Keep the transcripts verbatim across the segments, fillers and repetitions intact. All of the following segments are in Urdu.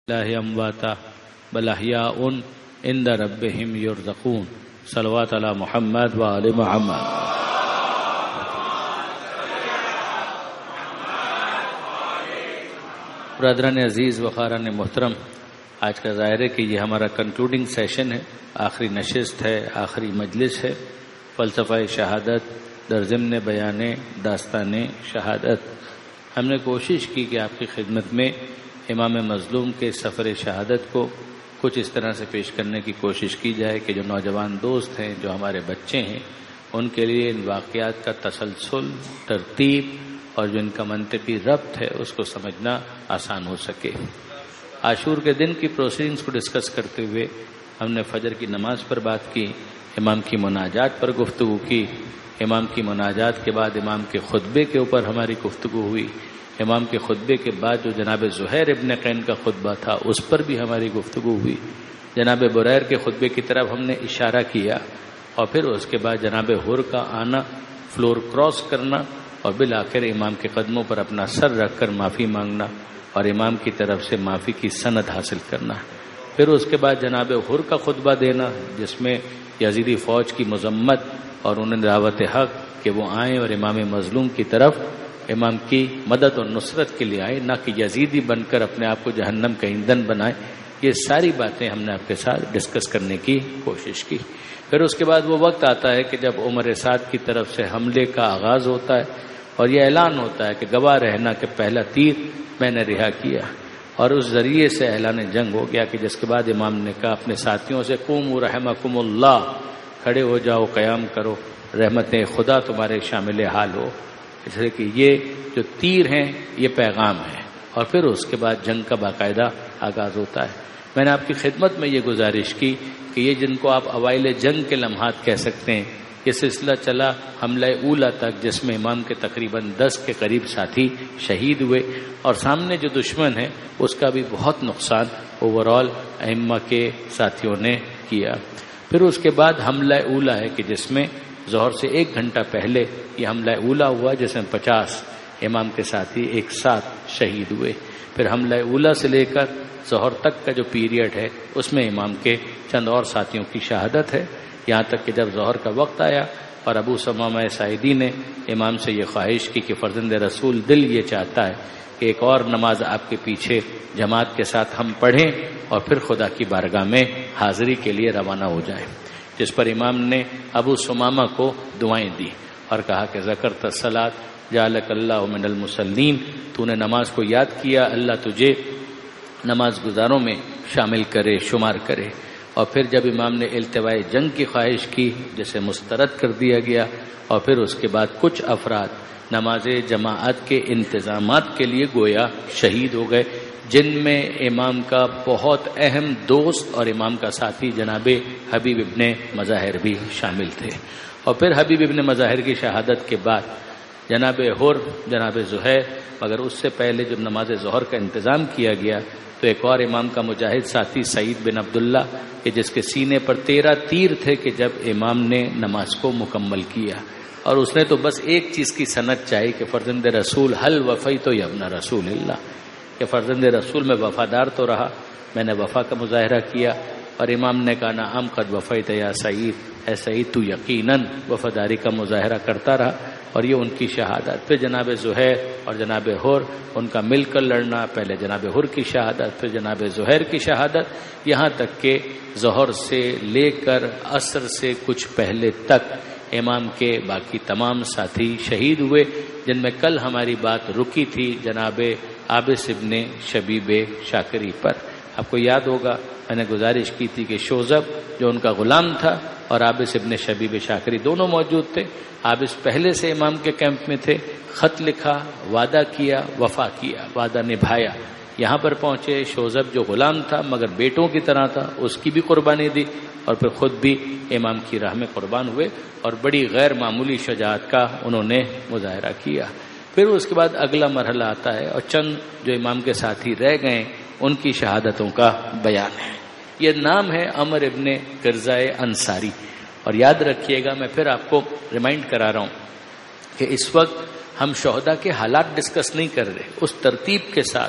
اللہ امواتا بل احیاء عند ربهم یرزقون صلوات علی محمد و آل محمد۔ برادران عزیز و خاران محترم، آج کا ظاہر ہے کہ یہ ہمارا کنکلوڈنگ سیشن ہے، آخری نشست ہے، آخری مجلس ہے۔ فلسفہ شہادت در ضمن بیان داستان شہادت۔ ہم نے کوشش کی کہ آپ کی خدمت میں امام مظلوم کے سفر شہادت کو کچھ اس طرح سے پیش کرنے کی کوشش کی جائے کہ جو نوجوان دوست ہیں، جو ہمارے بچے ہیں، ان کے لیے ان واقعات کا تسلسل، ترتیب اور جو ان کا منطقی ربط ہے اس کو سمجھنا آسان ہو سکے۔ عاشور کے دن کی پروسیڈنگز کو ڈسکس کرتے ہوئے ہم نے فجر کی نماز پر بات کی، امام کی مناجات پر گفتگو کی، امام کی مناجات کے بعد امام کے خطبے کے اوپر ہماری گفتگو ہوئی، امام کے خطبے کے بعد جو جناب زہیر ابن قین کا خطبہ تھا اس پر بھی ہماری گفتگو ہوئی، جناب بریر کے خطبے کی طرف ہم نے اشارہ کیا، اور پھر اس کے بعد جناب حر کا آنا، فلور کراس کرنا، اور بالآخر امام کے قدموں پر اپنا سر رکھ کر معافی مانگنا اور امام کی طرف سے معافی کی سند حاصل کرنا۔ پھر اس کے بعد جناب حر کا خطبہ دینا جس میں یزیدی فوج کی مذمت اور انہیں دعوت حق کہ وہ آئیں اور امام مظلوم کی طرف امام کی مدد اور نصرت کے لیے آئے، نہ کہ یزیدی بن کر اپنے آپ کو جہنم کا ایندھن بنائے۔ یہ ساری باتیں ہم نے آپ کے ساتھ ڈسکس کرنے کی کوشش کی۔ پھر اس کے بعد وہ وقت آتا ہے کہ جب عمر سعد کی طرف سے حملے کا آغاز ہوتا ہے اور یہ اعلان ہوتا ہے کہ گواہ رہنا کہ پہلا تیر میں نے رہا کیا، اور اس ذریعے سے اعلان جنگ ہو گیا کہ جس کے بعد امام نے کہا اپنے ساتھیوں سے قوموا رحمکم اللہ، کھڑے ہو جاؤ، قیام کرو، رحمت خدا تمہارے شامل حال ہو۔ اس لیے کہ یہ جو تیر ہیں یہ پیغام ہے، اور پھر اس کے بعد جنگ کا باقاعدہ آغاز ہوتا ہے۔ میں نے آپ کی خدمت میں یہ گزارش کی کہ یہ جن کو آپ اوائل جنگ کے لمحات کہہ سکتے ہیں، یہ سلسلہ چلا حملہ اولا تک جس میں امام کے تقریباً دس کے قریب ساتھی شہید ہوئے، اور سامنے جو دشمن ہے اس کا بھی بہت نقصان اوورال ائمہ کے ساتھیوں نے کیا۔ پھر اس کے بعد حملہ اولا ہے کہ جس میں ظہر سے ایک گھنٹہ پہلے یہ حملہ اولا ہوا جس میں پچاس امام کے ساتھی ایک ساتھ شہید ہوئے۔ پھر حملہ اولا سے لے کر ظہر تک کا جو پیریڈ ہے اس میں امام کے چند اور ساتھیوں کی شہادت ہے، یہاں تک کہ جب ظہر کا وقت آیا اور ابو ثمامہ ساعدی نے امام سے یہ خواہش کی کہ فرزند رسول دل یہ چاہتا ہے کہ ایک اور نماز آپ کے پیچھے جماعت کے ساتھ ہم پڑھیں اور پھر خدا کی بارگاہ میں حاضری کے لیے روانہ ہو جائیں، جس پر امام نے ابو ثمامہ کو دعائیں دی اور کہا کہ ذکرت الصلاۃ جعلک اللہ من المصلین، تو نے نماز کو یاد کیا، اللہ تجھے نماز گزاروں میں شامل کرے، شمار کرے۔ اور پھر جب امام نے التواء جنگ کی خواہش کی جسے مسترد کر دیا گیا، اور پھر اس کے بعد کچھ افراد نماز جماعت کے انتظامات کے لیے گویا شہید ہو گئے، جن میں امام کا بہت اہم دوست اور امام کا ساتھی جناب حبیب ابن مظاہر بھی شامل تھے۔ اور پھر حبیب ابن مظاہر کی شہادت کے بعد جناب حر، جناب زہیر، مگر اس سے پہلے جب نماز ظہر کا انتظام کیا گیا تو ایک اور امام کا مجاہد ساتھی سعید بن عبداللہ کہ جس کے سینے پر تیرہ تیر تھے کہ جب امام نے نماز کو مکمل کیا، اور اس نے تو بس ایک چیز کی سند چاہی کہ فرزند رسول حل وفیت یا ابن رسول اللہ، کہ فرزند رسول میں وفادار تو رہا، میں نے وفا کا مظاہرہ کیا، اور امام نے کہا نعم قد وفیت یا سعید، اے سعید تو یقیناً وفاداری کا مظاہرہ کرتا رہا۔ اور یہ ان کی شہادت۔ پھر جناب زہیر اور جناب حر ان کا مل کر لڑنا، پہلے جناب حر کی شہادت، پھر جناب زہیر کی شہادت، یہاں تک کہ ظہر سے لے کر عصر سے کچھ پہلے تک امام کے باقی تمام ساتھی شہید ہوئے، جن میں کل ہماری بات رکی تھی جناب عابس ابن شبیب شاکری پر۔ آپ کو یاد ہوگا میں نے گزارش کی تھی کہ شوذب جو ان کا غلام تھا اور عابس ابن شبیب شاکری دونوں موجود تھے۔ عابس پہلے سے امام کے کیمپ میں تھے، خط لکھا، وعدہ کیا، وفا کیا، وعدہ نبھایا۔ یہاں پر پہنچے، شوذب جو غلام تھا مگر بیٹوں کی طرح تھا، اس کی بھی قربانی دی، اور پھر خود بھی امام کی راہ میں قربان ہوئے، اور بڑی غیر معمولی شجاعت کا انہوں نے مظاہرہ کیا۔ پھر اس کے بعد اگلا مرحلہ آتا ہے اور چند جو امام کے ساتھی رہ گئے ان کی شہادتوں کا بیان ہے۔ یہ نام ہے عمر ابن قرظہ انصاری، اور یاد رکھیے گا میں پھر آپ کو ریمائنڈ کرا رہا ہوں کہ اس وقت ہم شہداء کے حالات ڈسکس نہیں کر رہے اس ترتیب کے ساتھ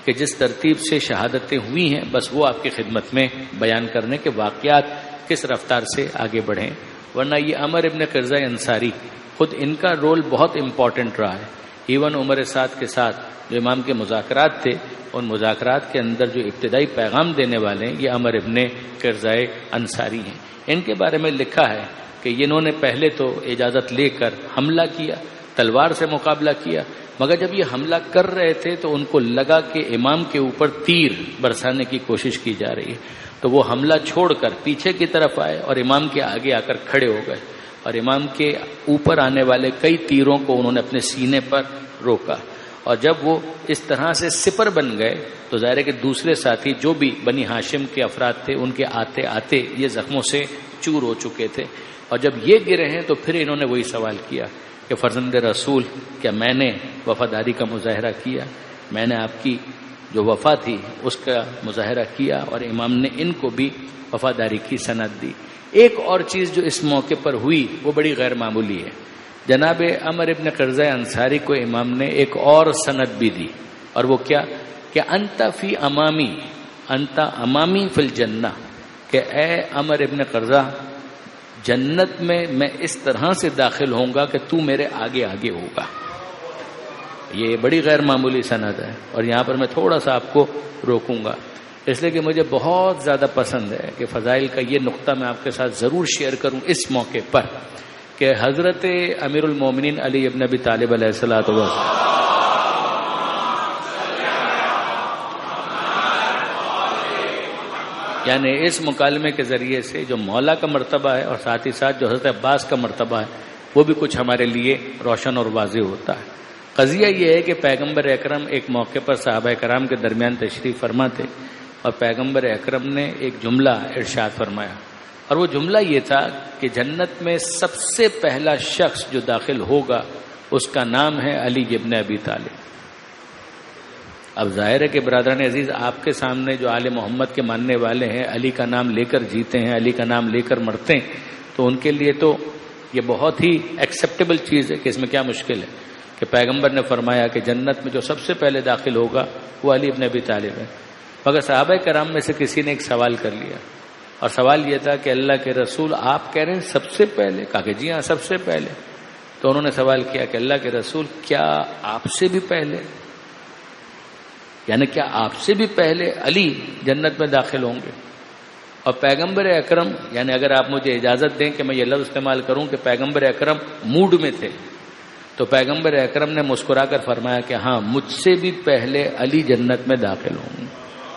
کہ جس ترتیب سے شہادتیں ہوئی ہیں بس وہ آپ کی خدمت میں بیان کرنے کے واقعات کس رفتار سے آگے بڑھیں. ورنہ یہ عمر ابن قرظہ انصاری خود ان کا رول بہت امپورٹنٹ رہا ہے. ایون عمر سعد کے ساتھ جو امام کے مذاکرات تھے ان مذاکرات کے اندر جو ابتدائی پیغام دینے والے ہیں یہ عمر ابن قرظہ انصاری ہیں. ان کے بارے میں لکھا ہے کہ انہوں نے پہلے تو اجازت لے کر حملہ کیا, تلوار سے مقابلہ کیا, مگر جب یہ حملہ کر رہے تھے تو ان کو لگا کہ امام کے اوپر تیر برسانے کی کوشش کی جا رہی ہے, تو وہ حملہ چھوڑ کر پیچھے کی طرف آئے اور امام کے آگے آ کر کھڑے ہو گئے اور امام کے اوپر آنے والے کئی تیروں کو انہوں نے اپنے سینے پر روکا. اور جب وہ اس طرح سے سپر بن گئے تو ظاہر ہے کہ دوسرے ساتھی جو بھی بنی ہاشم کے افراد تھے ان کے آتے آتے یہ زخموں سے چور ہو چکے تھے. اور جب یہ گرے ہیں تو پھر انہوں نے وہی سوال کیا کہ فرزند رسول کیا میں نے وفاداری کا مظاہرہ کیا, میں نے آپ کی جو وفا تھی اس کا مظاہرہ کیا, اور امام نے ان کو بھی وفاداری کی سند دی. ایک اور چیز جو اس موقع پر ہوئی وہ بڑی غیر معمولی ہے. جناب عمر ابن قرظہ انصاری کو امام نے ایک اور سند بھی دی, اور وہ کیا کہ انت فی امامی انت امامی فی الجنہ, کہ اے عمر ابن قرظہ جنت میں میں اس طرح سے داخل ہوں گا کہ تو میرے آگے آگے ہوگا. یہ بڑی غیر معمولی سند ہے, اور یہاں پر میں تھوڑا سا آپ کو روکوں گا اس لیے کہ مجھے بہت زیادہ پسند ہے کہ فضائل کا یہ نقطہ میں آپ کے ساتھ ضرور شیئر کروں اس موقع پر کہ حضرت امیر المومنین علی ابن ابی طالب علیہ الصلوۃ والسلام یعنی اس مکالمے کے ذریعے سے جو مولا کا مرتبہ ہے اور ساتھ ہی ساتھ جو حضرت عباس کا مرتبہ ہے وہ بھی کچھ ہمارے لیے روشن اور واضح ہوتا ہے. قضیہ یہ ہے کہ پیغمبر اکرم ایک موقع پر صحابہ کرام کے درمیان تشریف فرما تھے, اور پیغمبر اکرم نے ایک جملہ ارشاد فرمایا, اور وہ جملہ یہ تھا کہ جنت میں سب سے پہلا شخص جو داخل ہوگا اس کا نام ہے علی ابن ابی طالب. اب ظاہر ہے کہ برادران عزیز آپ کے سامنے جو آل محمد کے ماننے والے ہیں علی کا نام لے کر جیتے ہیں, علی کا نام لے کر مرتے ہیں, تو ان کے لیے تو یہ بہت ہی ایکسیپٹیبل چیز ہے کہ اس میں کیا مشکل ہے کہ پیغمبر نے فرمایا کہ جنت میں جو سب سے پہلے داخل ہوگا وہ علی ابن ابی طالب ہے. مگر صحابہ کرام میں سے کسی نے ایک سوال کر لیا, اور سوال یہ تھا کہ اللہ کے رسول آپ کہہ رہے ہیں سب سے پہلے؟ کہا کہ جی ہاں سب سے پہلے. تو انہوں نے سوال کیا کہ اللہ کے رسول کیا آپ سے بھی پہلے, یعنی کیا آپ سے بھی پہلے علی جنت میں داخل ہوں گے؟ اور پیغمبر اکرم, یعنی اگر آپ مجھے اجازت دیں کہ میں یہ لفظ استعمال کروں کہ پیغمبر اکرم موڈ میں تھے, تو پیغمبر اکرم نے مسکرا کر فرمایا کہ ہاں مجھ سے بھی پہلے علی جنت میں داخل ہوں گے.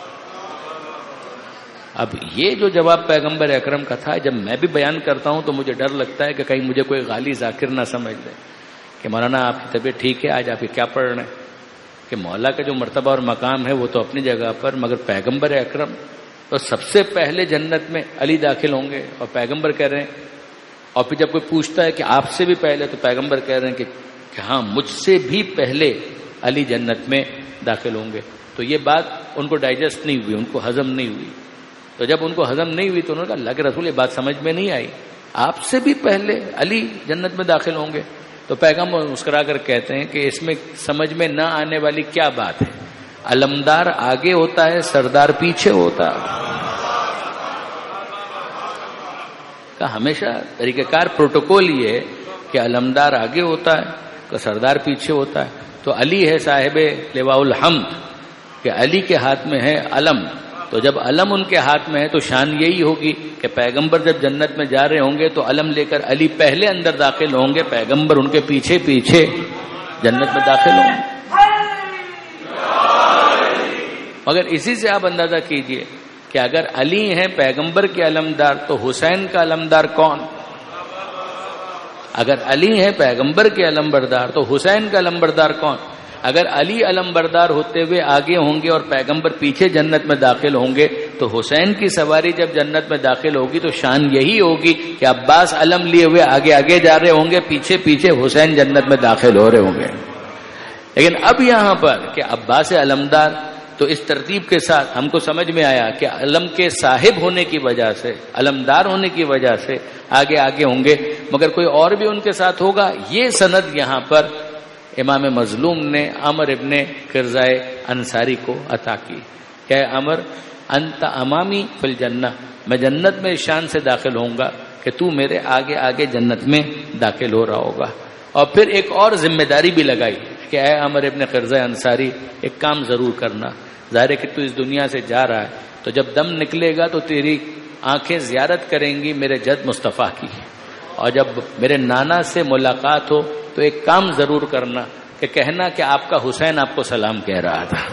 اب یہ جو جواب پیغمبر اکرم کا تھا, جب میں بھی بیان کرتا ہوں تو مجھے ڈر لگتا ہے کہ کہیں مجھے کوئی غالی ذاکر نہ سمجھ لے کہ مولانا آپ کی طبیعت ٹھیک ہے, آج آپ کیا پڑھ رہے ہیں, کہ مولا کا جو مرتبہ اور مقام ہے وہ تو اپنی جگہ پر, مگر پیغمبر اکرم تو سب سے پہلے جنت میں علی داخل ہوں گے, اور پیغمبر کہہ رہے ہیں. اور پھر جب کوئی پوچھتا ہے کہ آپ سے بھی پہلے, تو پیغمبر کہہ رہے ہیں کہ, کہ ہاں مجھ سے بھی پہلے علی جنت میں داخل ہوں گے. تو یہ بات ان کو ڈائجسٹ نہیں ہوئی, ان کو ہضم نہیں ہوئی. تو جب ان کو ہضم نہیں ہوئی تو انہوں نے کہا اللہ کے رسول یہ بات سمجھ میں نہیں آئی, آپ سے بھی پہلے علی جنت میں داخل ہوں گے. تو پیغمبر مسکرا کر کہتے ہیں کہ اس میں سمجھ میں نہ آنے والی کیا بات ہے, علمدار آگے ہوتا ہے سردار پیچھے ہوتا ہے. کا ہمیشہ طریقہ کار پروٹوکول یہ ہے کہ علمدار آگے ہوتا ہے تو سردار پیچھے ہوتا ہے. تو علی ہے صاحب لواء الحمد, کہ علی کے ہاتھ میں ہے علم. تو جب علم ان کے ہاتھ میں ہے تو شان یہی ہوگی کہ پیغمبر جب جنت میں جا رہے ہوں گے تو علم لے کر علی پہلے اندر داخل ہوں گے, پیغمبر ان کے پیچھے پیچھے جنت میں داخل ہوں گے. مگر اسی سے آپ اندازہ کیجئے کہ اگر علی ہیں پیغمبر کے علمدار تو حسین کا علمدار کون؟ اگر علی ہیں پیغمبر کے علمبردار تو حسین کا علمبردار کون؟ اگر علی علم بردار ہوتے ہوئے آگے ہوں گے اور پیغمبر پیچھے جنت میں داخل ہوں گے تو حسین کی سواری جب جنت میں داخل ہوگی تو شان یہی ہوگی کہ عباس علم لیے ہوئے آگے آگے جا رہے ہوں گے, پیچھے پیچھے حسین جنت میں داخل ہو رہے ہوں گے. لیکن اب یہاں پر کہ عباس علمدار, تو اس ترتیب کے ساتھ ہم کو سمجھ میں آیا کہ علم کے صاحب ہونے کی وجہ سے, علمدار ہونے کی وجہ سے آگے آگے ہوں گے, مگر کوئی اور بھی ان کے ساتھ ہوگا. یہ سند یہاں پر امام مظلوم نے عمر ابن قرظہ انصاری کو عطا کی کہ اے عمر انت امامی فی الجنہ، میں جنت میں شان سے داخل ہوں گا کہ تو میرے آگے آگے جنت میں داخل ہو رہا ہوگا. اور پھر ایک اور ذمہ داری بھی لگائی کہ اے عمر ابن قرظہ انصاری ایک کام ضرور کرنا، ظاہر ہے کہ تو اس دنیا سے جا رہا ہے تو جب دم نکلے گا تو تیری آنکھیں زیارت کریں گی میرے جد مصطفیٰ کی، اور جب میرے نانا سے ملاقات ہو تو ایک کام ضرور کرنا کہ کہنا کہ آپ کا حسین آپ کو سلام کہہ رہا تھا.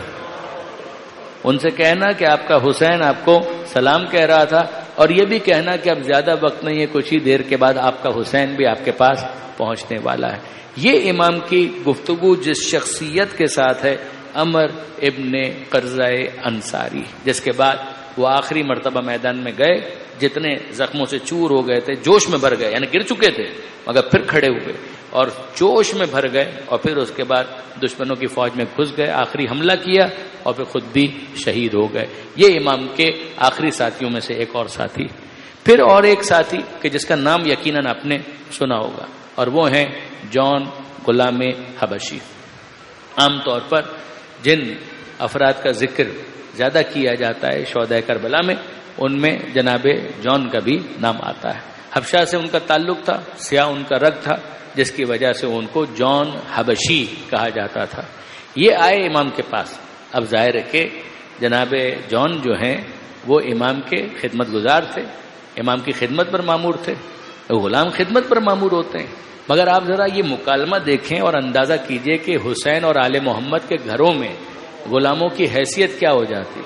ان سے کہنا کہ آپ کا حسین آپ کو سلام کہہ رہا تھا، اور یہ بھی کہنا کہ اب زیادہ وقت نہیں ہے، کچھ ہی دیر کے بعد آپ کا حسین بھی آپ کے پاس پہنچنے والا ہے. یہ امام کی گفتگو جس شخصیت کے ساتھ ہے عمر ابن قرظہ انصاری، جس کے بعد وہ آخری مرتبہ میدان میں گئے، جتنے زخموں سے چور ہو گئے تھے جوش میں بھر گئے، یعنی گر چکے تھے مگر پھر کھڑے ہوئے اور جوش میں بھر گئے، اور پھر اس کے بعد دشمنوں کی فوج میں گھس گئے، آخری حملہ کیا اور پھر خود بھی شہید ہو گئے. یہ امام کے آخری ساتھیوں میں سے ایک اور ساتھی. پھر اور ایک ساتھی کہ جس کا نام یقیناً آپ نے سنا ہوگا، اور وہ ہیں جان غلام حبشی. عام طور پر جن افراد کا ذکر زیادہ کیا جاتا ہے شہدائے کربلا میں، ان میں جناب جان کا بھی نام آتا ہے. حبشہ سے ان کا تعلق تھا، سیاہ ان کا رنگ تھا، جس کی وجہ سے ان کو جان حبشی کہا جاتا تھا. یہ آئے امام کے پاس. اب ظاہر ہے کہ جناب جان جو ہیں وہ امام کے خدمت گزار تھے، امام کی خدمت پر مامور تھے. غلام خدمت پر مامور ہوتے ہیں، مگر آپ ذرا یہ مکالمہ دیکھیں اور اندازہ کیجئے کہ حسین اور آل محمد کے گھروں میں غلاموں کی حیثیت کیا ہو جاتی،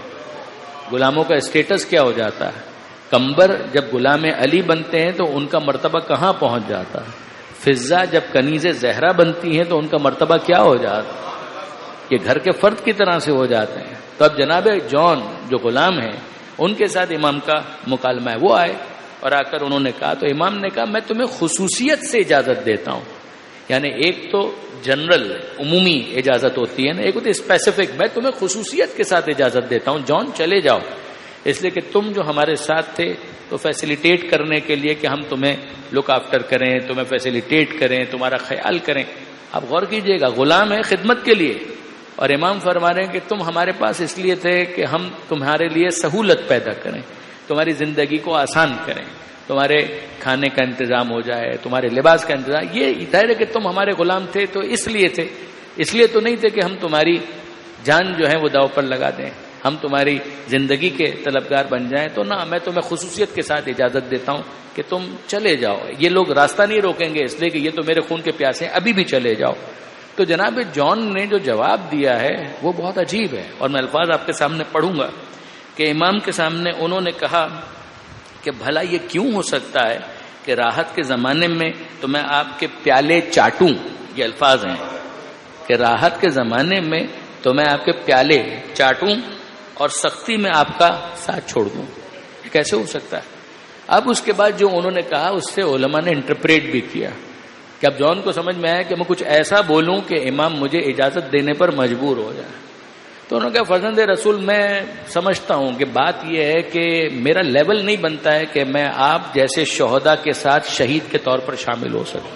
غلاموں کا اسٹیٹس کیا ہو جاتا ہے. کمبر جب غلام علی بنتے ہیں تو ان کا مرتبہ کہاں پہنچ جاتا ہے. فضہ جب کنیز زہرا بنتی ہیں تو ان کا مرتبہ کیا ہو جاتا ہے، یہ گھر کے فرد کی طرح سے ہو جاتے ہیں. تو اب جناب جان جو غلام ہیں ان کے ساتھ امام کا مکالمہ ہے. وہ آئے اور آ کر انہوں نے کہا، تو امام نے کہا میں تمہیں خصوصیت سے اجازت دیتا ہوں. یعنی ایک تو جنرل عمومی اجازت ہوتی ہے نا، ایک ہوتی ہے اسپیسیفک. میں تمہیں خصوصیت کے ساتھ اجازت دیتا ہوں جان چلے جاؤ، اس لیے کہ تم جو ہمارے ساتھ تھے تو فیسیلیٹیٹ کرنے کے لیے کہ ہم تمہیں لک آفٹر کریں، تمہیں فیسیلیٹیٹ کریں، تمہارا خیال کریں. آپ غور کیجئے گا، غلام ہے خدمت کے لیے، اور امام فرما رہے ہیں کہ تم ہمارے پاس اس لیے تھے کہ ہم تمہارے لیے سہولت پیدا کریں، تمہاری زندگی کو آسان کریں، تمہارے کھانے کا انتظام ہو جائے، تمہارے لباس کا انتظام. یہ ظاہر ہے کہ تم ہمارے غلام تھے تو اس لیے تھے، اس لیے تو نہیں تھے کہ ہم تمہاری جان جو ہے وہ داؤ پر لگا دیں، ہم تمہاری زندگی کے طلبگار بن جائیں. تو نہ، میں تمہیں خصوصیت کے ساتھ اجازت دیتا ہوں کہ تم چلے جاؤ. یہ لوگ راستہ نہیں روکیں گے اس لیے کہ یہ تو میرے خون کے پیاسے ہیں، ابھی بھی چلے جاؤ. تو جناب جان نے جو جواب دیا ہے وہ بہت عجیب ہے، اور میں الفاظ آپ کے سامنے پڑھوں گا کہ امام کے سامنے انہوں نے کہا کہ بھلا یہ کیوں ہو سکتا ہے کہ راحت کے زمانے میں تو میں آپ کے پیالے چاٹوں، یہ الفاظ ہیں کہ راحت کے زمانے میں تو میں آپ کے پیالے چاٹوں اور سختی میں آپ کا ساتھ چھوڑ دوں. یہ کیسے ہو سکتا ہے؟ اب اس کے بعد جو انہوں نے کہا اس سے علماء نے انٹرپریٹ بھی کیا کہ اب جان کو سمجھ میں آیا کہ میں کچھ ایسا بولوں کہ امام مجھے اجازت دینے پر مجبور ہو جائے. تو انہوں نے کہا فرزند رسول میں سمجھتا ہوں کہ بات یہ ہے کہ میرا لیول نہیں بنتا ہے کہ میں آپ جیسے شہداء کے ساتھ شہید کے طور پر شامل ہو سکوں.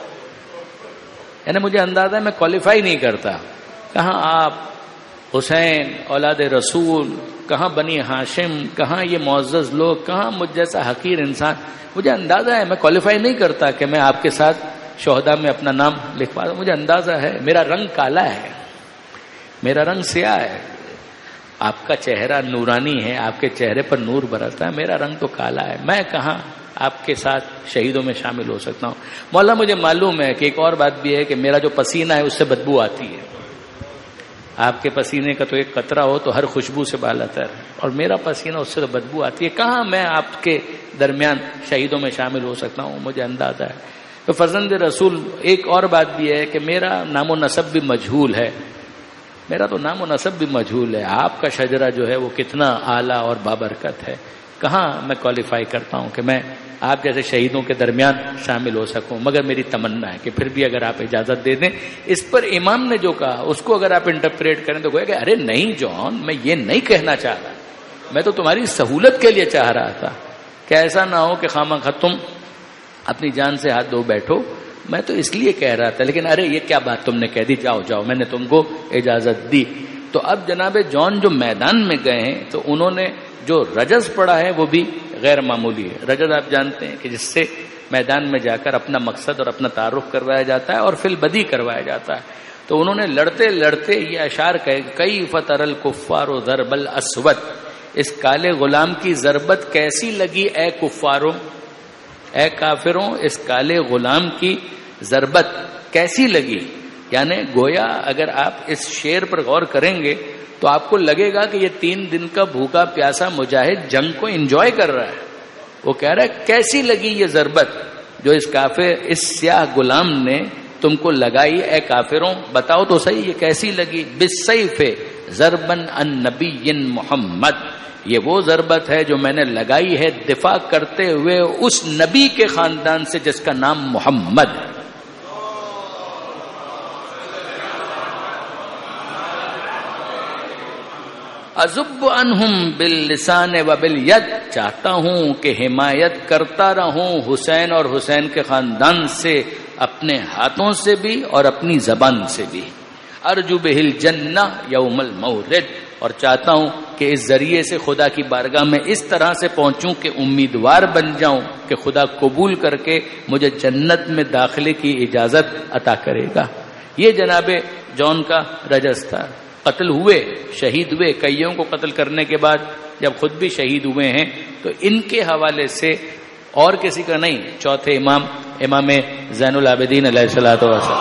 یعنی مجھے اندازہ ہے میں کوالیفائی نہیں کرتا. کہاں آپ حسین اولاد رسول، کہاں بنی ہاشم، کہاں یہ معزز لوگ، کہاں مجھ جیسا حقیر انسان. مجھے اندازہ ہے میں کوالیفائی نہیں کرتا کہ میں آپ کے ساتھ شہداء میں اپنا نام لکھوا دوں. مجھے اندازہ ہے میرا رنگ کالا ہے، میرا رنگ سیاہ ہے. آپ کا چہرہ نورانی ہے، آپ کے چہرے پر نور برستا ہے، میرا رنگ تو کالا ہے. میں کہاں آپ کے ساتھ شہیدوں میں شامل ہو سکتا ہوں. مولا مجھے معلوم ہے کہ ایک اور بات بھی ہے کہ میرا جو پسینہ ہے اس سے بدبو آتی ہے. آپ کے پسینے کا تو ایک قطرہ ہو تو ہر خوشبو سے بالاتر ہے، اور میرا پسینہ اس سے تو بدبو آتی ہے. کہاں میں آپ کے درمیان شہیدوں میں شامل ہو سکتا ہوں؟ مجھے اندازہ ہے. تو فرزند رسول ایک اور بات بھی ہے کہ میرا نام و نسب بھی مجہول ہے. میرا تو نام و نسب بھی مجہول ہے. آپ کا شجرہ جو ہے وہ کتنا اعلیٰ اور بابرکت ہے. کہاں میں کوالیفائی کرتا ہوں کہ میں آپ جیسے شہیدوں کے درمیان شامل ہو سکوں. مگر میری تمنا ہے کہ پھر بھی اگر آپ اجازت دے دیں. اس پر امام نے جو کہا اس کو اگر آپ انٹرپریٹ کریں تو گویا کہ ارے نہیں جان، میں یہ نہیں کہنا چاہ رہا، میں تو تمہاری سہولت کے لیے چاہ رہا تھا کہ ایسا نہ ہو کہ خواہ مخواہ تم اپنی جان سے ہاتھ دھو بیٹھو. میں تو اس لیے کہہ رہا تھا، لیکن ارے یہ کیا بات تم نے کہہ دی، جاؤ جاؤ، میں نے تم کو اجازت دی۔ تو اب جناب جون جو میدان میں گئے ہیں تو انہوں نے جو رجز پڑھا ہے وہ بھی غیر معمولی ہے۔ رجز آپ جانتے ہیں کہ جس سے میدان میں جا کر اپنا مقصد اور اپنا تعارف کروایا جاتا ہے اور فی البدی کروایا جاتا ہے۔ تو انہوں نے لڑتے لڑتے یہ اشعار کہے، کئی فتر الکفار ضرب الاسود، اس کالے غلام کی ضربت کیسی لگی اے کفاروں، اے کافروں، اس کالے غلام کی ضربت کیسی لگی۔ یعنی گویا اگر آپ اس شعر پر غور کریں گے تو آپ کو لگے گا کہ یہ تین دن کا بھوکا پیاسا مجاہد جنگ کو انجوائے کر رہا ہے۔ وہ کہہ رہا ہے کیسی لگی یہ ضربت جو اس کافر اس سیاہ غلام نے تم کو لگائی اے کافروں، بتاؤ تو صحیح یہ کیسی لگی۔ بالسیف ضربن عن نبی محمد، یہ وہ ضربت ہے جو میں نے لگائی ہے دفاع کرتے ہوئے اس نبی کے خاندان سے جس کا نام محمد۔ ازب عنہم باللسان و بالید، چاہتا ہوں کہ حمایت کرتا رہوں حسین اور حسین کے خاندان سے، اپنے ہاتھوں سے بھی اور اپنی زبان سے بھی۔ ارجو بہ الجنہ یوم المورد، اور چاہتا ہوں کہ اس ذریعے سے خدا کی بارگاہ میں اس طرح سے پہنچوں کہ امیدوار بن جاؤں کہ خدا قبول کر کے مجھے جنت میں داخلے کی اجازت عطا کرے گا۔ یہ جناب جون کا رجز تھا۔ قتل ہوئے، شہید ہوئے، کئیوں کو قتل کرنے کے بعد جب خود بھی شہید ہوئے ہیں تو ان کے حوالے سے اور کسی کا نہیں، چوتھے امام امام زین العابدین علیہ الصلوۃ والسلام،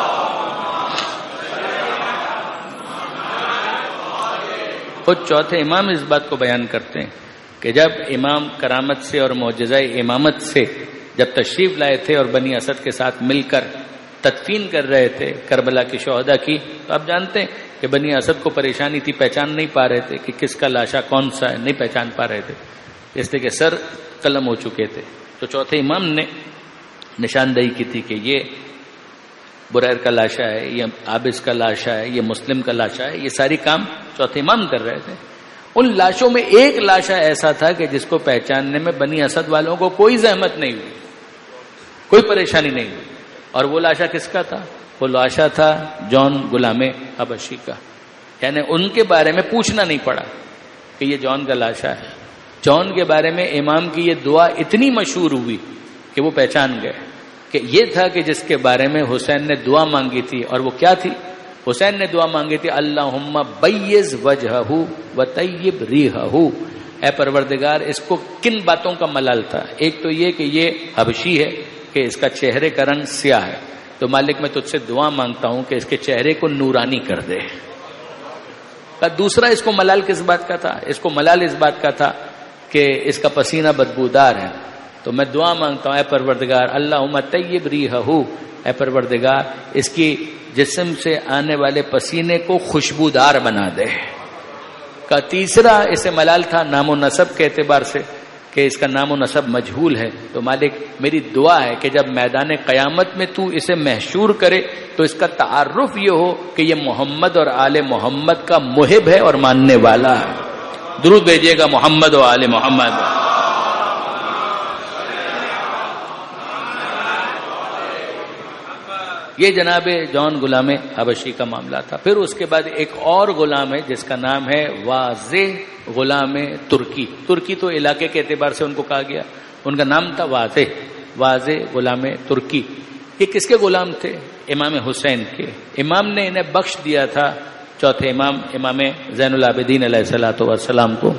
خود چوتھے امام اس بات کو بیان کرتے ہیں کہ جب امام کرامت سے اور معجزہ امامت سے جب تشریف لائے تھے اور بنی اسد کے ساتھ مل کر تدفین کر رہے تھے کربلا کی شہداء کی، تو آپ جانتے ہیں کہ بنی اسد کو پریشانی تھی، پہچان نہیں پا رہے تھے کہ کس کا لاشا کون سا ہے، نہیں پہچان پا رہے تھے، اس لیے کہ سر قلم ہو چکے تھے۔ تو چوتھے امام نے نشاندہی کی تھی کہ یہ بریر کا لاشا ہے، یہ عابس کا لاشا ہے، یہ مسلم کا لاشا ہے، یہ ساری کام چوتھے امام کر رہے تھے۔ ان لاشوں میں ایک لاشا ایسا تھا کہ جس کو پہچاننے میں بنی اسد والوں کو کوئی زحمت نہیں ہوئی، کوئی پریشانی نہیں ہوئی، اور وہ لاشا کس کا تھا؟ وہ لاشا تھا جون غلام حبشی کا۔ یعنی ان کے بارے میں پوچھنا نہیں پڑا کہ یہ جون کا لاشا ہے۔ جون کے بارے میں امام کی یہ دعا اتنی مشہور ہوئی کہ وہ پہچان گئے کہ یہ تھا کہ جس کے بارے میں حسین نے دعا مانگی تھی، اور وہ کیا تھی؟ حسین نے دعا مانگی تھی اللہم بیض وجہہ وطیب ریحہ، اے پروردگار اس کو کن باتوں کا ملال تھا؟ ایک تو یہ کہ یہ حبشی ہے کہ اس کا چہرے کا رنگ سیاہ ہے، تو مالک میں تجھ سے دعا مانگتا ہوں کہ اس کے چہرے کو نورانی کر دے۔ دوسرا اس کو ملال کس بات کا تھا؟ اس کو ملال اس بات کا تھا کہ اس کا پسینہ بدبودار ہے، تو میں دعا مانگتا ہوں اے پروردگار اللہم طیب ریحہ، اے پروردگار اس کی جسم سے آنے والے پسینے کو خوشبودار بنا دے۔ کا تیسرا اسے ملال تھا نام و نسب کے اعتبار سے کہ اس کا نام و نسب مجہول ہے، تو مالک میری دعا ہے کہ جب میدان قیامت میں تو اسے محشور کرے تو اس کا تعارف یہ ہو کہ یہ محمد اور آل محمد کا محب ہے اور ماننے والا ہے۔ درود بھیجیے گا محمد و آل محمد۔ یہ جناب جون غلام حبشی کا معاملہ تھا۔ پھر اس کے بعد ایک اور غلام ہے جس کا نام ہے واضح غلام ترکی۔ ترکی تو علاقے کے اعتبار سے ان کو کہا گیا، ان کا نام تھا واضح، واضح غلام ترکی۔ یہ کس کے غلام تھے؟ امام حسین کے۔ امام نے انہیں بخش دیا تھا، چوتھے امام امام زین العابدین علیہ الصلوۃ والسلام کو۔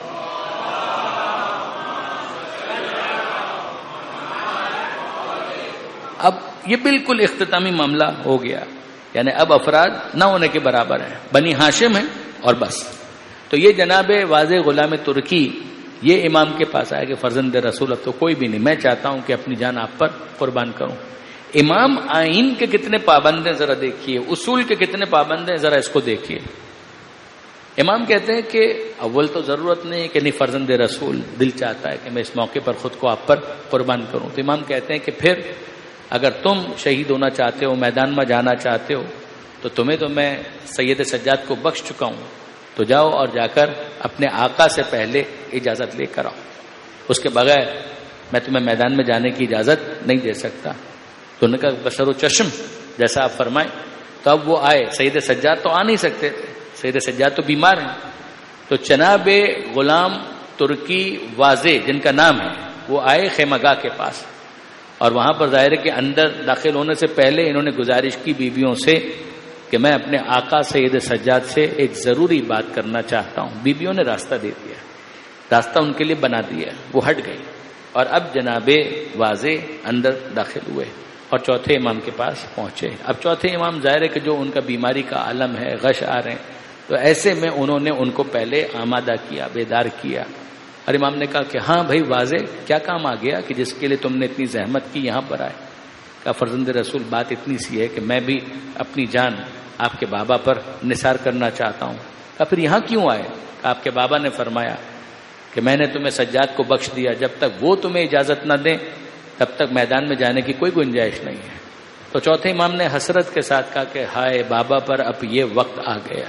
اب یہ بالکل اختتامی معاملہ ہو گیا، یعنی اب افراد نہ ہونے کے برابر ہیں، بنی ہاشم ہیں اور بس۔ تو یہ جناب واضح غلام ترکی یہ امام کے پاس آئے کہ فرزند رسول اب تو کوئی بھی نہیں، میں چاہتا ہوں کہ اپنی جان آپ پر قربان کروں۔ امام آئین کے کتنے پابند ہیں ذرا دیکھیے، اصول کے کتنے پابند ہیں ذرا اس کو دیکھیے۔ امام کہتے ہیں کہ اول تو ضرورت نہیں کہ نہیں فرزند رسول دل چاہتا ہے کہ میں اس موقع پر خود کو آپ پر قربان کروں، تو امام کہتے ہیں کہ پھر اگر تم شہید ہونا چاہتے ہو، میدان میں جانا چاہتے ہو، تو تمہیں تو میں سید سجاد کو بخش چکا ہوں، تو جاؤ اور جا کر اپنے آقا سے پہلے اجازت لے کر آؤ، اس کے بغیر میں تمہیں میدان میں جانے کی اجازت نہیں دے سکتا۔ تو انہوں نے کہا بشر و چشم جیسا آپ فرمائیں. تو اب وہ آئے. سید سجاد تو آ نہیں سکتے تھے, سید سجاد تو بیمار ہیں. تو جناب غلام ترکی واضح جن کا نام ہے وہ آئے خیمہ گاہ کے پاس, اور وہاں پر ظاہر ہے کہ اندر داخل ہونے سے پہلے انہوں نے گزارش کی بیویوں سے کہ میں اپنے آقا سید سجاد سے ایک ضروری بات کرنا چاہتا ہوں. بیویوں نے راستہ دے دیا, راستہ ان کے لیے بنا دیا, وہ ہٹ گئی. اور اب جناب واضح اندر داخل ہوئے اور چوتھے امام کے پاس پہنچے. اب چوتھے امام ظاہر ہے کہ جو ان کا بیماری کا عالم ہے, غش آ رہے ہیں, تو ایسے میں انہوں نے ان کو پہلے آمادہ کیا, بیدار کیا. اور امام نے کہا کہ ہاں بھائی واضح کیا کام آ گیا کہ جس کے لیے تم نے اتنی زحمت کی یہاں پر آئے. کہا فرزند رسول بات اتنی سی ہے کہ میں بھی اپنی جان آپ کے بابا پر نثار کرنا چاہتا ہوں. کہا پھر یہاں کیوں آئے؟ کہا آپ کے بابا نے فرمایا کہ میں نے تمہیں سجاد کو بخش دیا, جب تک وہ تمہیں اجازت نہ دیں تب تک میدان میں جانے کی کوئی گنجائش نہیں ہے. تو چوتھے امام نے حسرت کے ساتھ کہا کہ ہائے بابا پر اب یہ وقت آ گیا